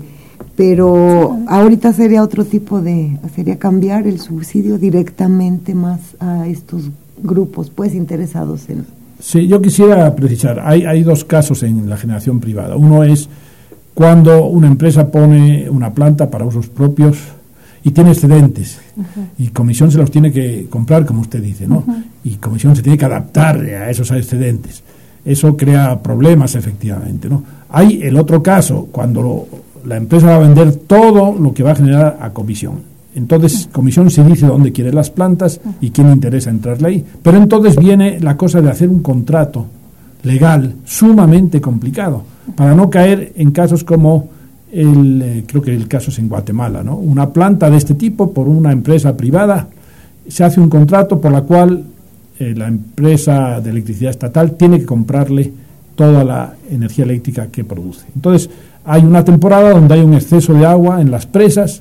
pero ahorita sería otro tipo de, sería cambiar el subsidio directamente más a estos grupos pues interesados en. Sí, yo quisiera precisar, hay, hay dos casos en la generación privada. Uno es cuando una empresa pone una planta para usos propios y tiene excedentes, uh-huh. y Comisión se los tiene que comprar, como usted dice, ¿no? Uh-huh. Y Comisión se tiene que adaptar a esos excedentes. Eso crea problemas, efectivamente, ¿no? Hay el otro caso, cuando lo, la empresa va a vender todo lo que va a generar a Comisión. Entonces, Comisión se dice dónde quiere las plantas y quién interesa entrarle ahí. Pero entonces viene la cosa de hacer un contrato legal sumamente complicado, para no caer en casos como el, eh, creo que el caso es en Guatemala, ¿no? Una planta de este tipo por una empresa privada, se hace un contrato por la cual eh, la empresa de electricidad estatal tiene que comprarle toda la energía eléctrica que produce. Entonces, hay una temporada donde hay un exceso de agua en las presas,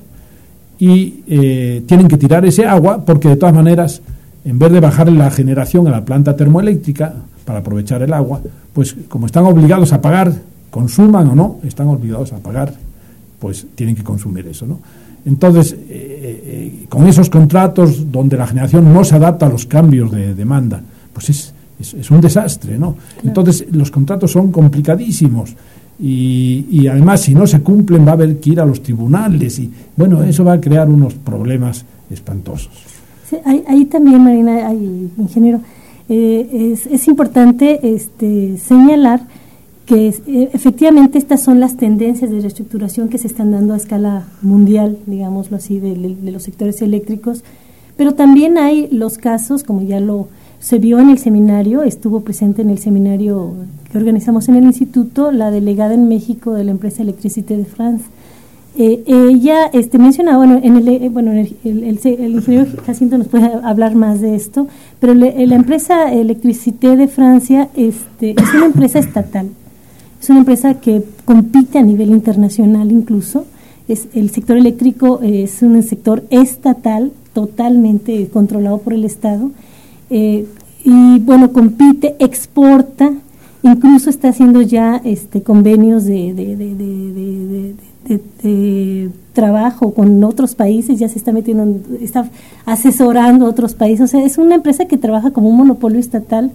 y eh, tienen que tirar ese agua porque de todas maneras, en vez de bajar la generación a la planta termoeléctrica para aprovechar el agua, pues como están obligados a pagar, consuman o no, están obligados a pagar, pues tienen que consumir eso, ¿no? Entonces, eh, eh, con esos contratos donde la generación no se adapta a los cambios de demanda, pues es, es, es un desastre, ¿no? Claro. Entonces, los contratos son complicadísimos. Y, y además si no se cumplen va a haber que ir a los tribunales y bueno, eso va a crear unos problemas espantosos. Sí, ahí, ahí también, Marina, hay, ingeniero, eh, es, es importante este, señalar que es, eh, efectivamente estas son las tendencias de reestructuración que se están dando a escala mundial, digámoslo así, de, de, de los sectores eléctricos, pero también hay los casos, como ya lo se vio en el seminario, estuvo presente en el seminario que organizamos en el instituto, la delegada en México de la empresa Electricité de France. Eh, ella este, mencionaba, bueno, en el, eh, bueno el, el, el, el ingeniero Jacinto nos puede hablar más de esto, pero le, la empresa Electricité de Francia este, es una empresa estatal, es una empresa que compite a nivel internacional incluso, es, el sector eléctrico es un sector estatal, totalmente controlado por el Estado, Eh, y bueno, compite, exporta, incluso está haciendo ya este convenios de, de, de, de, de, de, de trabajo con otros países, ya se está metiendo, está asesorando a otros países, o sea, es una empresa que trabaja como un monopolio estatal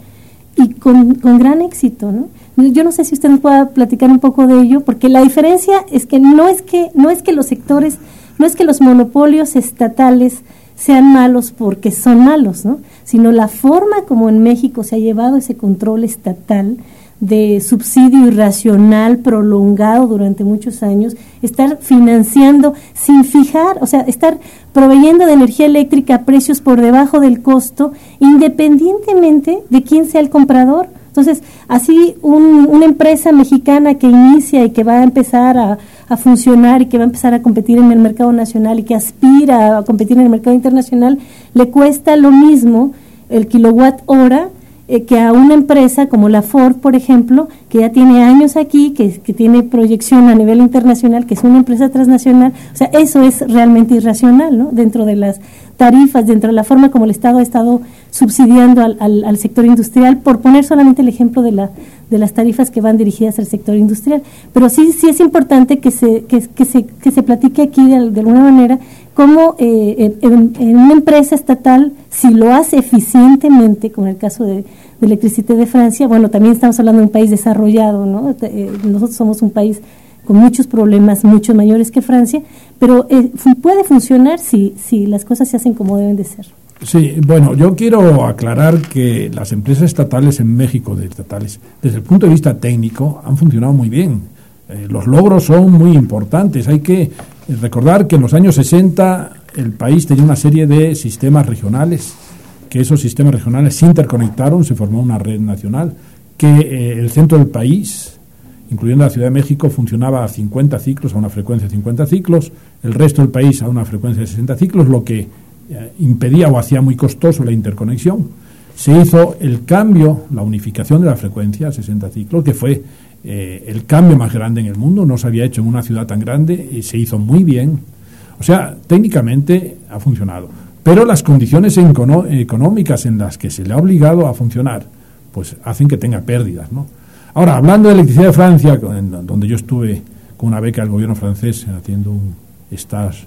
y con, con gran éxito, ¿no? Yo no sé si usted nos pueda platicar un poco de ello, porque la diferencia es que no es que no es que los sectores, no es que los monopolios estatales sean malos porque son malos, ¿no? Sino la forma como en México se ha llevado ese control estatal de subsidio irracional prolongado durante muchos años, estar financiando sin fijar, o sea, estar proveyendo de energía eléctrica a precios por debajo del costo, independientemente de quién sea el comprador. Entonces, así un, una empresa mexicana que inicia y que va a empezar a, a funcionar y que va a empezar a competir en el mercado nacional y que aspira a competir en el mercado internacional, le cuesta lo mismo el kilowatt hora eh, que a una empresa como la Ford, por ejemplo, que ya tiene años aquí, que, que tiene proyección a nivel internacional, que es una empresa transnacional. O sea, eso es realmente irracional, ¿no? Dentro de las tarifas, dentro de la forma como el Estado ha estado subsidiando al, al, al sector industrial, por poner solamente el ejemplo de la de las tarifas que van dirigidas al sector industrial. Pero sí sí es importante que se que, que se que se platique aquí de, de alguna manera cómo eh, en, en una empresa estatal, si lo hace eficientemente, como en el caso de, de Electricité de Francia, bueno, también estamos hablando de un país desarrollado, ¿no? Eh, nosotros somos un país con muchos problemas, mucho mayores que Francia, pero eh, puede funcionar si, si las cosas se hacen como deben de ser. Sí, bueno, yo quiero aclarar que las empresas estatales en México, de estatales, desde el punto de vista técnico, han funcionado muy bien. Eh, los logros son muy importantes. Hay que recordar que en los años sesenta el país tenía una serie de sistemas regionales, que esos sistemas regionales se interconectaron, se formó una red nacional, que eh, el centro del país, incluyendo la Ciudad de México, funcionaba a cincuenta ciclos, a una frecuencia de cincuenta ciclos, el resto del país a una frecuencia de sesenta ciclos, lo que eh, impedía o hacía muy costoso la interconexión. Se hizo el cambio, la unificación de la frecuencia a sesenta ciclos, que fue eh, el cambio más grande en el mundo, no se había hecho en una ciudad tan grande, y se hizo muy bien. O sea, técnicamente ha funcionado. Pero las condiciones econo- económicas en las que se le ha obligado a funcionar, pues hacen que tenga pérdidas, ¿no? Ahora, hablando de Electricidad de Francia, donde yo estuve con una beca del gobierno francés haciendo un stage,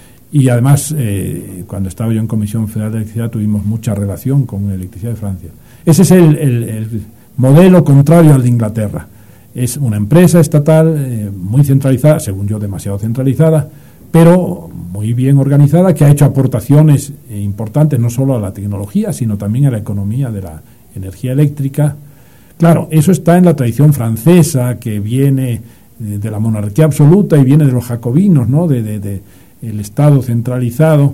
y además eh, cuando estaba yo en Comisión Federal de Electricidad tuvimos mucha relación con Electricidad de Francia. Ese es el, el, el modelo contrario al de Inglaterra. Es una empresa estatal eh, muy centralizada, según yo demasiado centralizada, pero muy bien organizada, que ha hecho aportaciones eh, importantes no solo a la tecnología, sino también a la economía de la energía eléctrica. Claro, eso está en la tradición francesa, que viene de la monarquía absoluta y viene de los jacobinos, ¿no? De, de, de el Estado centralizado.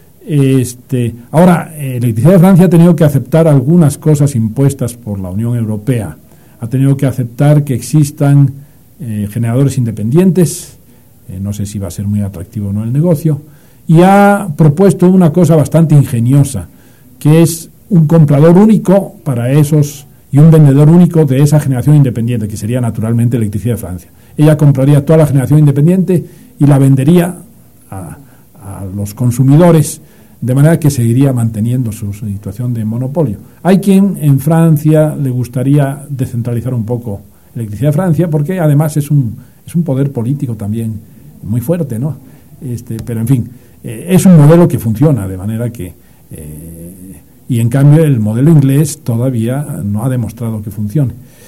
Este, ahora, Electricidad de Francia ha tenido que aceptar algunas cosas impuestas por la Unión Europea. Ha tenido que aceptar que existan eh, generadores independientes. Eh, no sé si va a ser muy atractivo o no el negocio. Y ha propuesto una cosa bastante ingeniosa, que es un comprador único para esos y un vendedor único de esa generación independiente, que sería naturalmente Electricidad de Francia. Ella compraría toda la generación independiente y la vendería a, a los consumidores, de manera que seguiría manteniendo su situación de monopolio. Hay quien en Francia le gustaría descentralizar un poco Electricidad de Francia, porque además es un, es un poder político también muy fuerte, ¿no? Este, pero en fin, eh, es un modelo que funciona, de manera que... Eh, y en cambio el modelo inglés todavía no ha demostrado que funcione.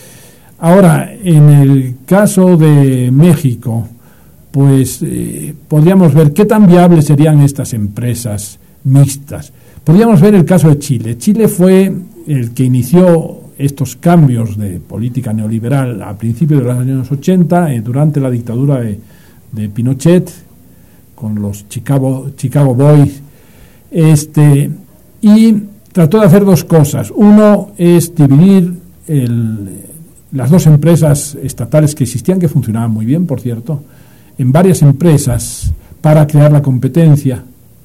Ahora, en el caso de México, pues eh, podríamos ver qué tan viables serían estas empresas mixtas. Podríamos ver el caso de Chile. Chile fue el que inició estos cambios de política neoliberal a principios de los años ochenta, eh, durante la dictadura de, de Pinochet, con los Chicago, Chicago Boys, este, y trató de hacer dos cosas. Uno es dividir el, las dos empresas estatales que existían, que funcionaban muy bien, por cierto, en varias empresas para crear la competencia,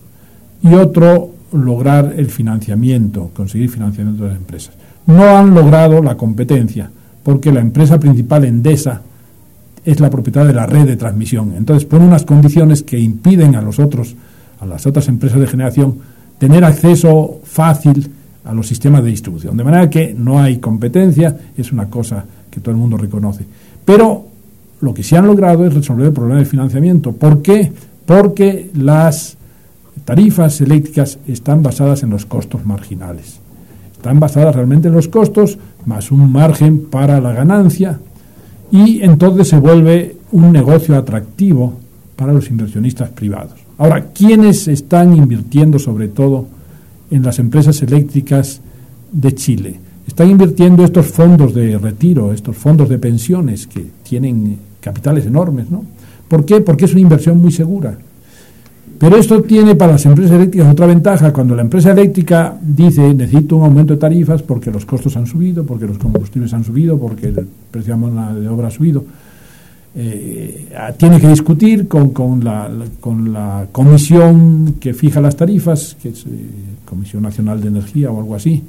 y otro, lograr el financiamiento, conseguir financiamiento de las empresas. No han logrado la competencia, porque la empresa principal, Endesa, es la propietaria de la red de transmisión. Entonces pone unas condiciones que impiden a los otros, a las otras empresas de generación, tener acceso fácil a los sistemas de distribución. De manera que no hay competencia, es una cosa que todo el mundo reconoce. Pero lo que sí han logrado es resolver el problema de financiamiento. ¿Por qué? Porque las tarifas eléctricas están basadas en los costos marginales. están basadas realmente en los costos, más un margen para la ganancia, y entonces se vuelve un negocio atractivo para los inversionistas privados. Ahora, ¿quiénes están invirtiendo sobre todo en las empresas eléctricas de Chile? Están invirtiendo estos fondos de retiro, estos fondos de pensiones que tienen capitales enormes, ¿no? ¿Por qué? Porque es una inversión muy segura. Pero esto tiene para las empresas eléctricas otra ventaja. Cuando la empresa eléctrica dice necesito un aumento de tarifas porque los costos han subido, porque los combustibles han subido, porque el precio de mano de obra ha subido, eh, tiene que discutir con, con, la, con la comisión que fija las tarifas, que es eh, Comisión Nacional de Energía o algo así.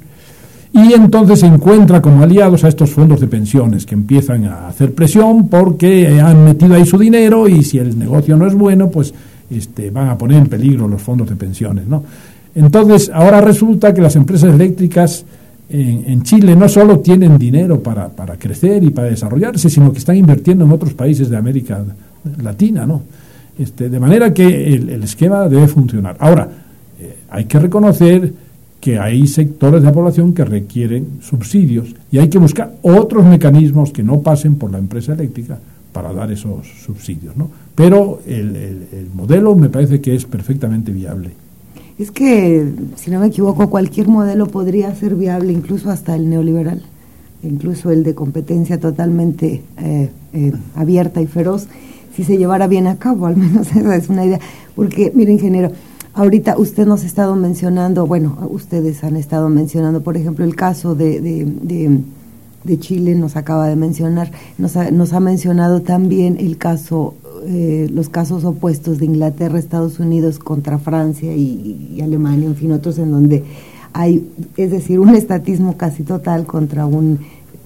Y entonces se encuentra como aliados a estos fondos de pensiones que empiezan a hacer presión porque han metido ahí su dinero y si el negocio no es bueno, pues este, van a poner en peligro los fondos de pensiones, ¿no? Entonces, ahora resulta que las empresas eléctricas en, en Chile no solo tienen dinero para, para crecer y para desarrollarse, sino que están invirtiendo en otros países de América Latina, ¿no? Este, de manera que el, el esquema debe funcionar. Ahora, eh, hay que reconocer que hay sectores de la población que requieren subsidios y hay que buscar otros mecanismos que no pasen por la empresa eléctrica para dar esos subsidios, ¿no? Pero el, el, el modelo me parece que es perfectamente viable. Es que, si no me equivoco, cualquier modelo podría ser viable, incluso hasta el neoliberal, incluso el de competencia totalmente eh, eh, abierta y feroz, si se llevara bien a cabo, al menos esa es una idea. Porque, mire, ingeniero, ahorita usted nos ha estado mencionando, bueno, ustedes han estado mencionando, por ejemplo, el caso de, de, de, de Chile, nos acaba de mencionar, nos ha, nos ha mencionado también el caso, eh, los casos opuestos de Inglaterra, Estados Unidos contra Francia y, y Alemania, en fin, otros en donde hay, es decir, un estatismo casi total contra un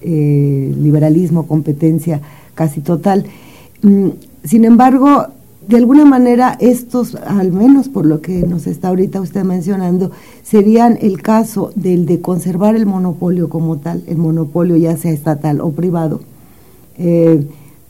eh, liberalismo, competencia casi total. Mm, sin embargo, de alguna manera estos, al menos por lo que nos está ahorita usted mencionando, serían el caso del de conservar el monopolio como tal, el monopolio ya sea estatal o privado, eh,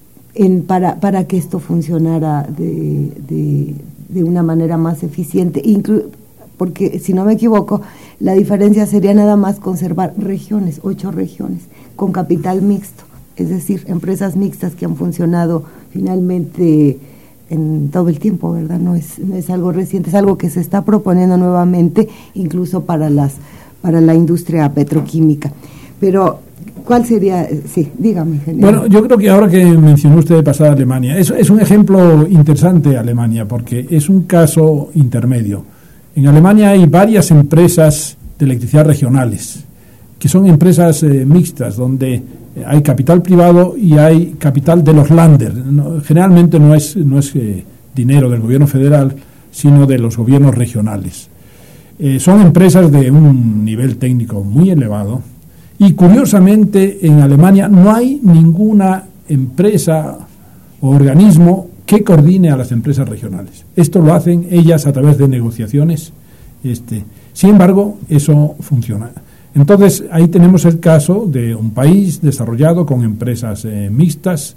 en, para, para que esto funcionara de, de, de una manera más eficiente, inclu- porque si no me equivoco, la diferencia sería nada más conservar regiones, ocho regiones, con capital mixto, es decir, empresas mixtas que han funcionado finalmente en todo el tiempo, ¿verdad? No es, no es algo reciente, es algo que se está proponiendo nuevamente, incluso para las para la industria petroquímica. Pero, ¿cuál sería? Sí, dígame, ingeniero. Bueno, yo creo que ahora que mencionó usted de pasada Alemania, es, es un ejemplo interesante Alemania, porque es un caso intermedio. En Alemania hay varias empresas de electricidad regionales, que son empresas eh, mixtas, donde hay capital privado y hay capital de los Länder. No, generalmente no es, no es eh, dinero del gobierno federal, sino de los gobiernos regionales. Eh, son empresas de un nivel técnico muy elevado y curiosamente en Alemania no hay ninguna empresa o organismo que coordine a las empresas regionales. Esto lo hacen ellas a través de negociaciones. Este, sin embargo, eso funciona. Entonces, ahí tenemos el caso de un país desarrollado con empresas eh, mixtas,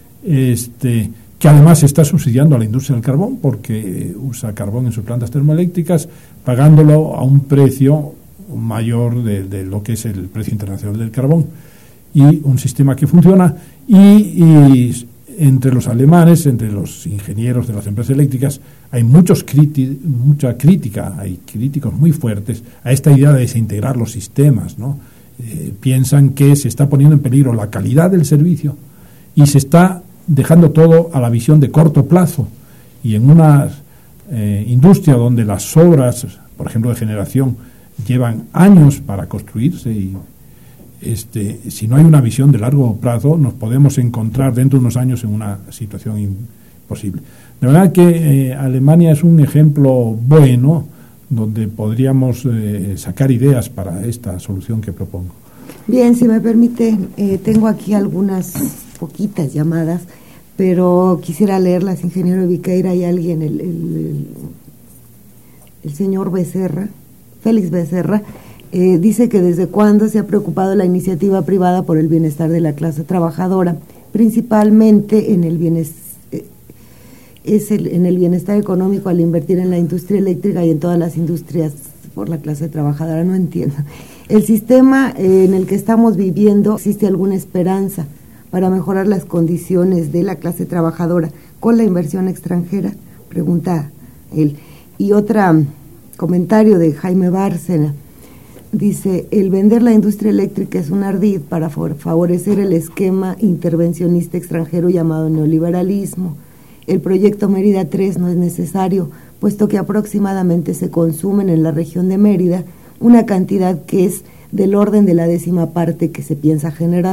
este, que además está subsidiando a la industria del carbón porque usa carbón en sus plantas termoeléctricas, pagándolo a un precio mayor de, de lo que es el precio internacional del carbón, y un sistema que funciona. Y, y entre los alemanes, entre los ingenieros de las empresas eléctricas, hay muchos criti- mucha crítica, hay críticos muy fuertes a esta idea de desintegrar los sistemas, ¿no? Eh, piensan que se está poniendo en peligro la calidad del servicio y se está dejando todo a la visión de corto plazo. Y en una eh, industria donde las obras, por ejemplo, de generación, llevan años para construirse y Este, si no hay una visión de largo plazo, nos podemos encontrar dentro de unos años en una situación imposible. De verdad que eh, Alemania es un ejemplo bueno donde podríamos eh, sacar ideas para esta solución que propongo. Bien, si me permite, eh, tengo aquí algunas poquitas llamadas, pero quisiera leerlas, ingeniero Viqueira. Hay alguien, el, el, el, el señor Becerra, Félix Becerra, Eh, dice que desde cuándo se ha preocupado la iniciativa privada por el bienestar de la clase trabajadora, principalmente en el bienestar, eh, es el, en el bienestar económico al invertir en la industria eléctrica y en todas las industrias por la clase trabajadora, no entiendo. ¿El sistema eh, en el que estamos viviendo, existe alguna esperanza para mejorar las condiciones de la clase trabajadora con la inversión extranjera? Pregunta él. Y otro um, comentario de Jaime Bárcena. Dice, el vender la industria eléctrica es un ardid para favorecer el esquema intervencionista extranjero llamado neoliberalismo. El proyecto Mérida tres no es necesario, puesto que aproximadamente se consumen en la región de Mérida una cantidad que es del orden de la décima parte que se piensa generar.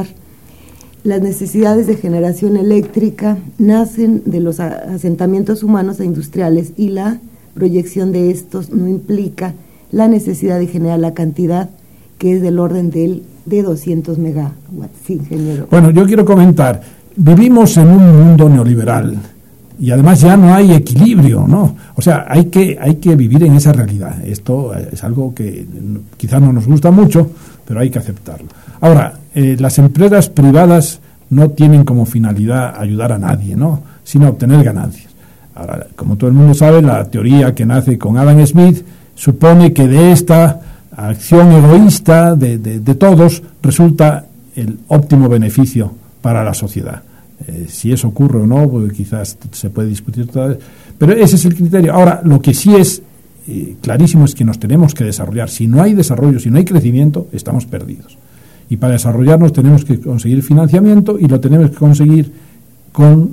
Las necesidades de generación eléctrica nacen de los asentamientos humanos e industriales y la proyección de estos no implica la necesidad de generar la cantidad que es del orden del, de doscientos megawatts. Sí, ingeniero. Bueno, yo quiero comentar, vivimos en un mundo neoliberal y además ya no hay equilibrio, ¿no? O sea, hay que, hay que vivir en esa realidad. Esto es algo que quizás no nos gusta mucho, pero hay que aceptarlo. Ahora, eh, las empresas privadas no tienen como finalidad ayudar a nadie, ¿no?, sino obtener ganancias. Ahora, como todo el mundo sabe, la teoría que nace con Adam Smith supone que de esta acción egoísta de, de, de todos resulta el óptimo beneficio para la sociedad. Eh, si eso ocurre o no, pues quizás se puede discutir todavía, pero ese es el criterio. Ahora, lo que sí es eh, clarísimo es que nos tenemos que desarrollar. Si no hay desarrollo, si no hay crecimiento, estamos perdidos. Y para desarrollarnos tenemos que conseguir financiamiento y lo tenemos que conseguir con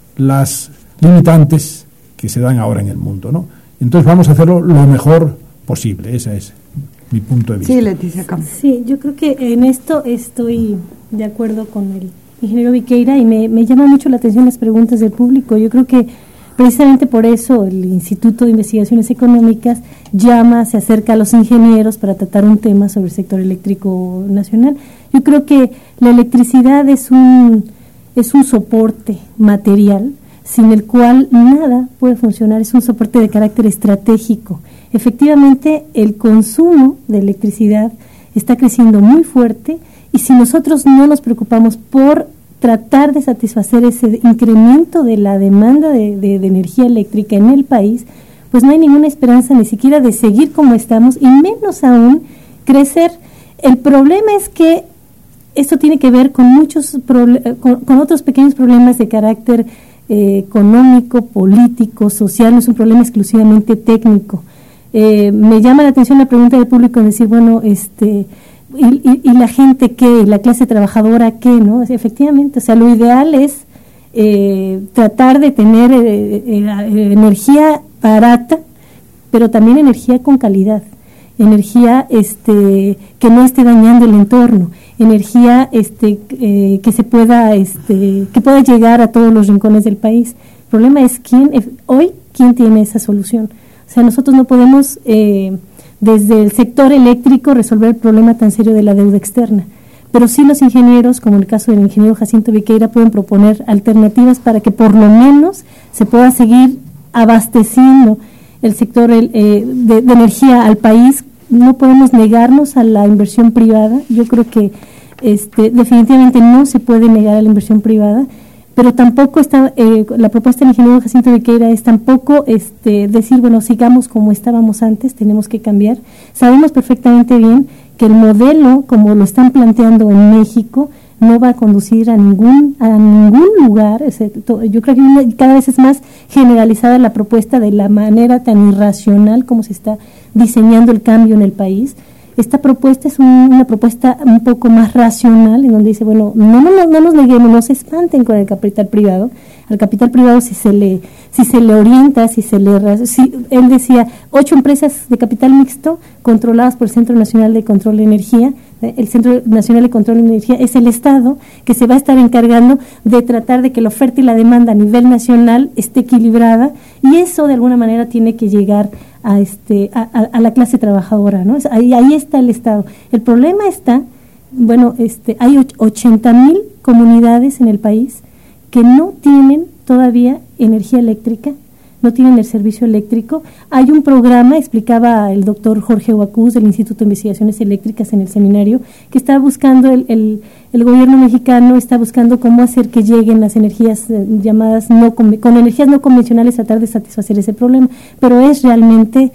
las limitantes que se dan ahora en el mundo, ¿no? Entonces vamos a hacerlo lo mejor posible. Ese es mi punto de vista. Sí, Leticia Campos. Sí, yo creo que en esto estoy de acuerdo con el ingeniero Viqueira y me, me llama mucho la atención las preguntas del público. Yo creo que precisamente por eso el Instituto de Investigaciones Económicas llama, se acerca a los ingenieros para tratar un tema sobre el sector eléctrico nacional. Yo creo que la electricidad es un, es un soporte material sin el cual nada puede funcionar, es un soporte de carácter estratégico. Efectivamente, el consumo de electricidad está creciendo muy fuerte y si nosotros no nos preocupamos por tratar de satisfacer ese incremento de la demanda de, de, de energía eléctrica en el país, pues no hay ninguna esperanza ni siquiera de seguir como estamos y menos aún crecer. El problema es que esto tiene que ver con muchos con, con otros pequeños problemas de carácter Eh, económico, político, social, no es un problema exclusivamente técnico. Eh, me llama la atención la pregunta del público en decir, bueno, este, y, y, y la gente qué, la clase trabajadora qué, ¿no? O sea, efectivamente, o sea, lo ideal es eh, tratar de tener eh, eh, energía barata, pero también energía con calidad, energía este, que no esté dañando el entorno, energía este eh, que se pueda este que pueda llegar a todos los rincones del país. El problema es quién hoy quién tiene esa solución. O sea, nosotros no podemos eh, desde el sector eléctrico resolver el problema tan serio de la deuda externa, pero sí los ingenieros, como el caso del ingeniero Jacinto Viqueira, pueden proponer alternativas para que por lo menos se pueda seguir abasteciendo el sector eh, de, de energía al país. No podemos negarnos a la inversión privada. Yo creo que este, definitivamente no se puede negar a la inversión privada, pero tampoco está eh, la propuesta del ingeniero Jacinto Viqueira es tampoco este, decir, bueno, sigamos como estábamos antes, tenemos que cambiar. Sabemos perfectamente bien que el modelo, como lo están planteando en México, no va a conducir a ningún a ningún lugar. Yo creo que cada vez es más generalizada la propuesta de la manera tan irracional como se está diseñando el cambio en el país. Esta propuesta es un, una propuesta un poco más racional, en donde dice, bueno, no, no, no nos neguemos, no se espanten con el capital privado. Al capital privado si se le si se le orienta, si se le si, él decía, ocho empresas de capital mixto controladas por el Centro Nacional de Control de Energía. El Centro Nacional de Control de Energía es el Estado que se va a estar encargando de tratar de que la oferta y la demanda a nivel nacional esté equilibrada, y eso de alguna manera tiene que llegar a este a, a, a la clase trabajadora, ¿no? Ahí, ahí está el Estado. El problema está, bueno, este hay ochenta mil comunidades en el país que no tienen todavía energía eléctrica, no tienen el servicio eléctrico. Hay un programa, explicaba el doctor Jorge Huacuz del Instituto de Investigaciones Eléctricas en el seminario, que está buscando, el, el, el gobierno mexicano está buscando cómo hacer que lleguen las energías eh, llamadas, no con, con energías no convencionales, tratar de satisfacer ese problema, pero es realmente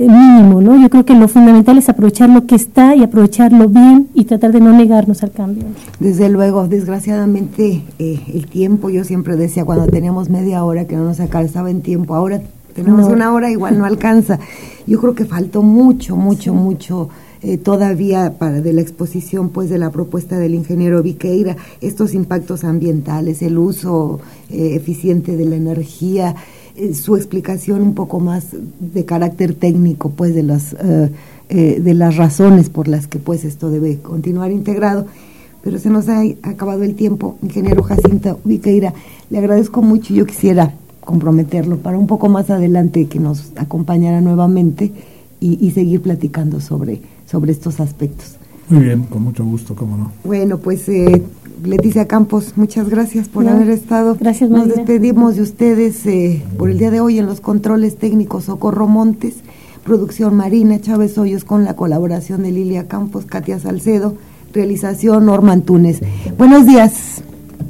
eh, mínimo, ¿no? Yo creo que lo fundamental es aprovechar lo que está y aprovecharlo bien y tratar de no negarnos al cambio. Desde luego, desgraciadamente eh, el tiempo, yo siempre decía cuando teníamos media hora que no nos alcanzaba en tiempo, ahora tenemos no. una hora, igual no alcanza. Yo creo que faltó mucho, mucho, sí. mucho eh, todavía para de la exposición pues de la propuesta del ingeniero Viqueira, estos impactos ambientales, el uso eh, eficiente de la energía, eh, su explicación un poco más de carácter técnico pues de las eh, eh, de las razones por las que pues esto debe continuar integrado. Pero se nos ha acabado el tiempo, ingeniero Jacinto Viqueira, le agradezco mucho y yo quisiera comprometerlo para un poco más adelante que nos acompañara nuevamente y, y seguir platicando sobre, sobre estos aspectos. Muy bien, con mucho gusto, cómo no. Bueno, pues eh, Leticia Campos, muchas gracias por no, haber estado. Gracias, Nos Marina. despedimos de ustedes eh, por el día de hoy en los controles técnicos Socorro Montes, producción Marina Chávez Hoyos con la colaboración de Lilia Campos, Katia Salcedo, realización Norma Antunes. Buenos días.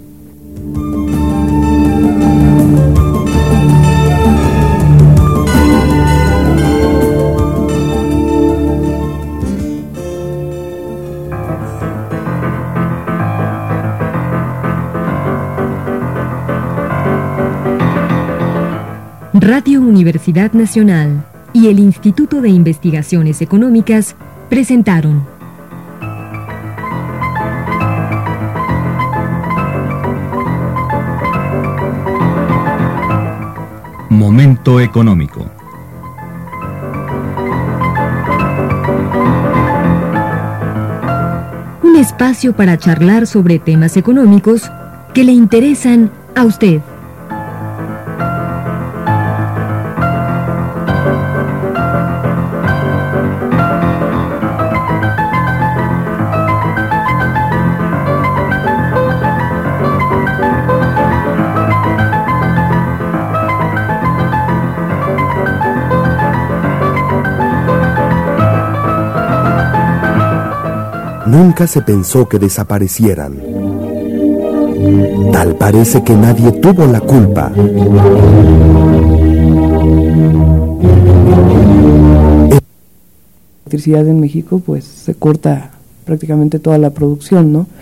Radio Universidad Nacional y el Instituto de Investigaciones Económicas presentaron Momento económico. Un espacio para charlar sobre temas económicos que le interesan a usted. Nunca se pensó que desaparecieran. Tal parece que nadie tuvo la culpa. Electricidad en México, pues se corta prácticamente toda la producción, ¿no?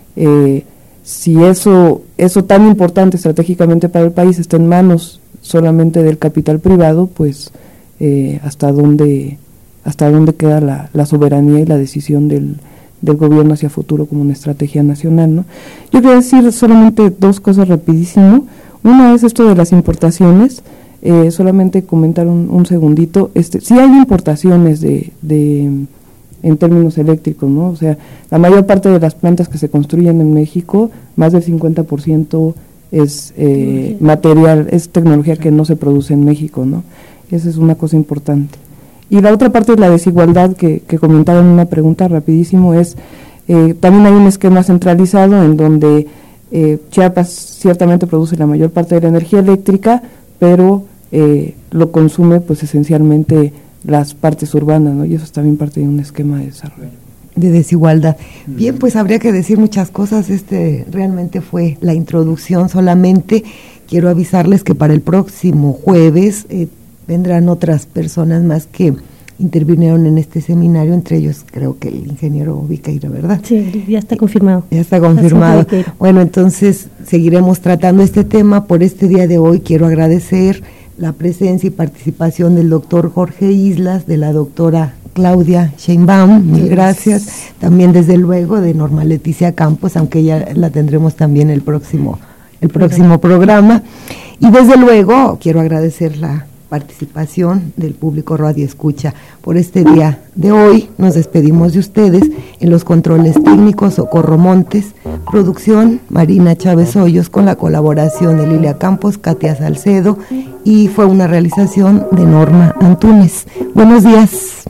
Eh, si eso, eso tan importante estratégicamente para el país está en manos solamente del capital privado, pues eh, hasta dónde, hasta dónde queda la, la soberanía y la decisión del del gobierno hacia futuro como una estrategia nacional, ¿no? Yo quería decir solamente dos cosas rapidísimo. Una es esto de las importaciones, eh, solamente comentar un, un segundito. Este, sí hay importaciones de, de en términos eléctricos, ¿no? O sea, la mayor parte de las plantas que se construyen en México, más del cincuenta por ciento es eh, material, es tecnología que no se produce en México, ¿no? Esa es una cosa importante. Y la otra parte de la desigualdad que, que comentaba en una pregunta rapidísimo es, eh, también hay un esquema centralizado en donde eh, Chiapas ciertamente produce la mayor parte de la energía eléctrica, pero eh, lo consume pues esencialmente las partes urbanas, ¿no? Y eso es también parte de un esquema de desarrollo. De desigualdad. Bien, pues habría que decir muchas cosas, este realmente fue la introducción solamente. Quiero avisarles que para el próximo jueves eh, vendrán otras personas más que intervinieron en este seminario, entre ellos creo que el ingeniero Viqueira, ¿verdad? Sí, ya está confirmado. Ya está confirmado. Bueno, entonces seguiremos tratando este tema. Por este día de hoy quiero agradecer la presencia y participación del doctor Jorge Islas, de la doctora Claudia Sheinbaum, mil gracias. También desde luego de Norma Leticia Campos, aunque ya la tendremos también el próximo, el próximo programa. Y desde luego quiero agradecer la participación del público Radio Escucha. Por este día de hoy nos despedimos de ustedes. En los controles técnicos Socorro Montes, producción Marina Chávez Hoyos con la colaboración de Lilia Campos, Katia Salcedo, y fue una realización de Norma Antunes. Buenos días.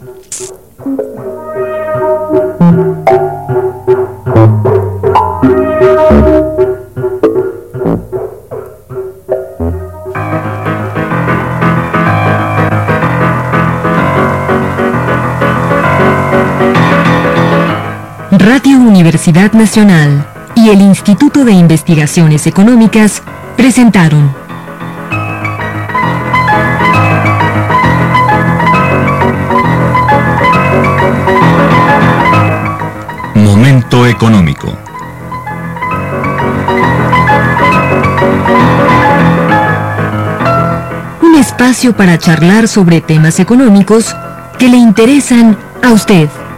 Radio Universidad Nacional y el Instituto de Investigaciones Económicas presentaron Momento económico. Un espacio para charlar sobre temas económicos que le interesan a usted.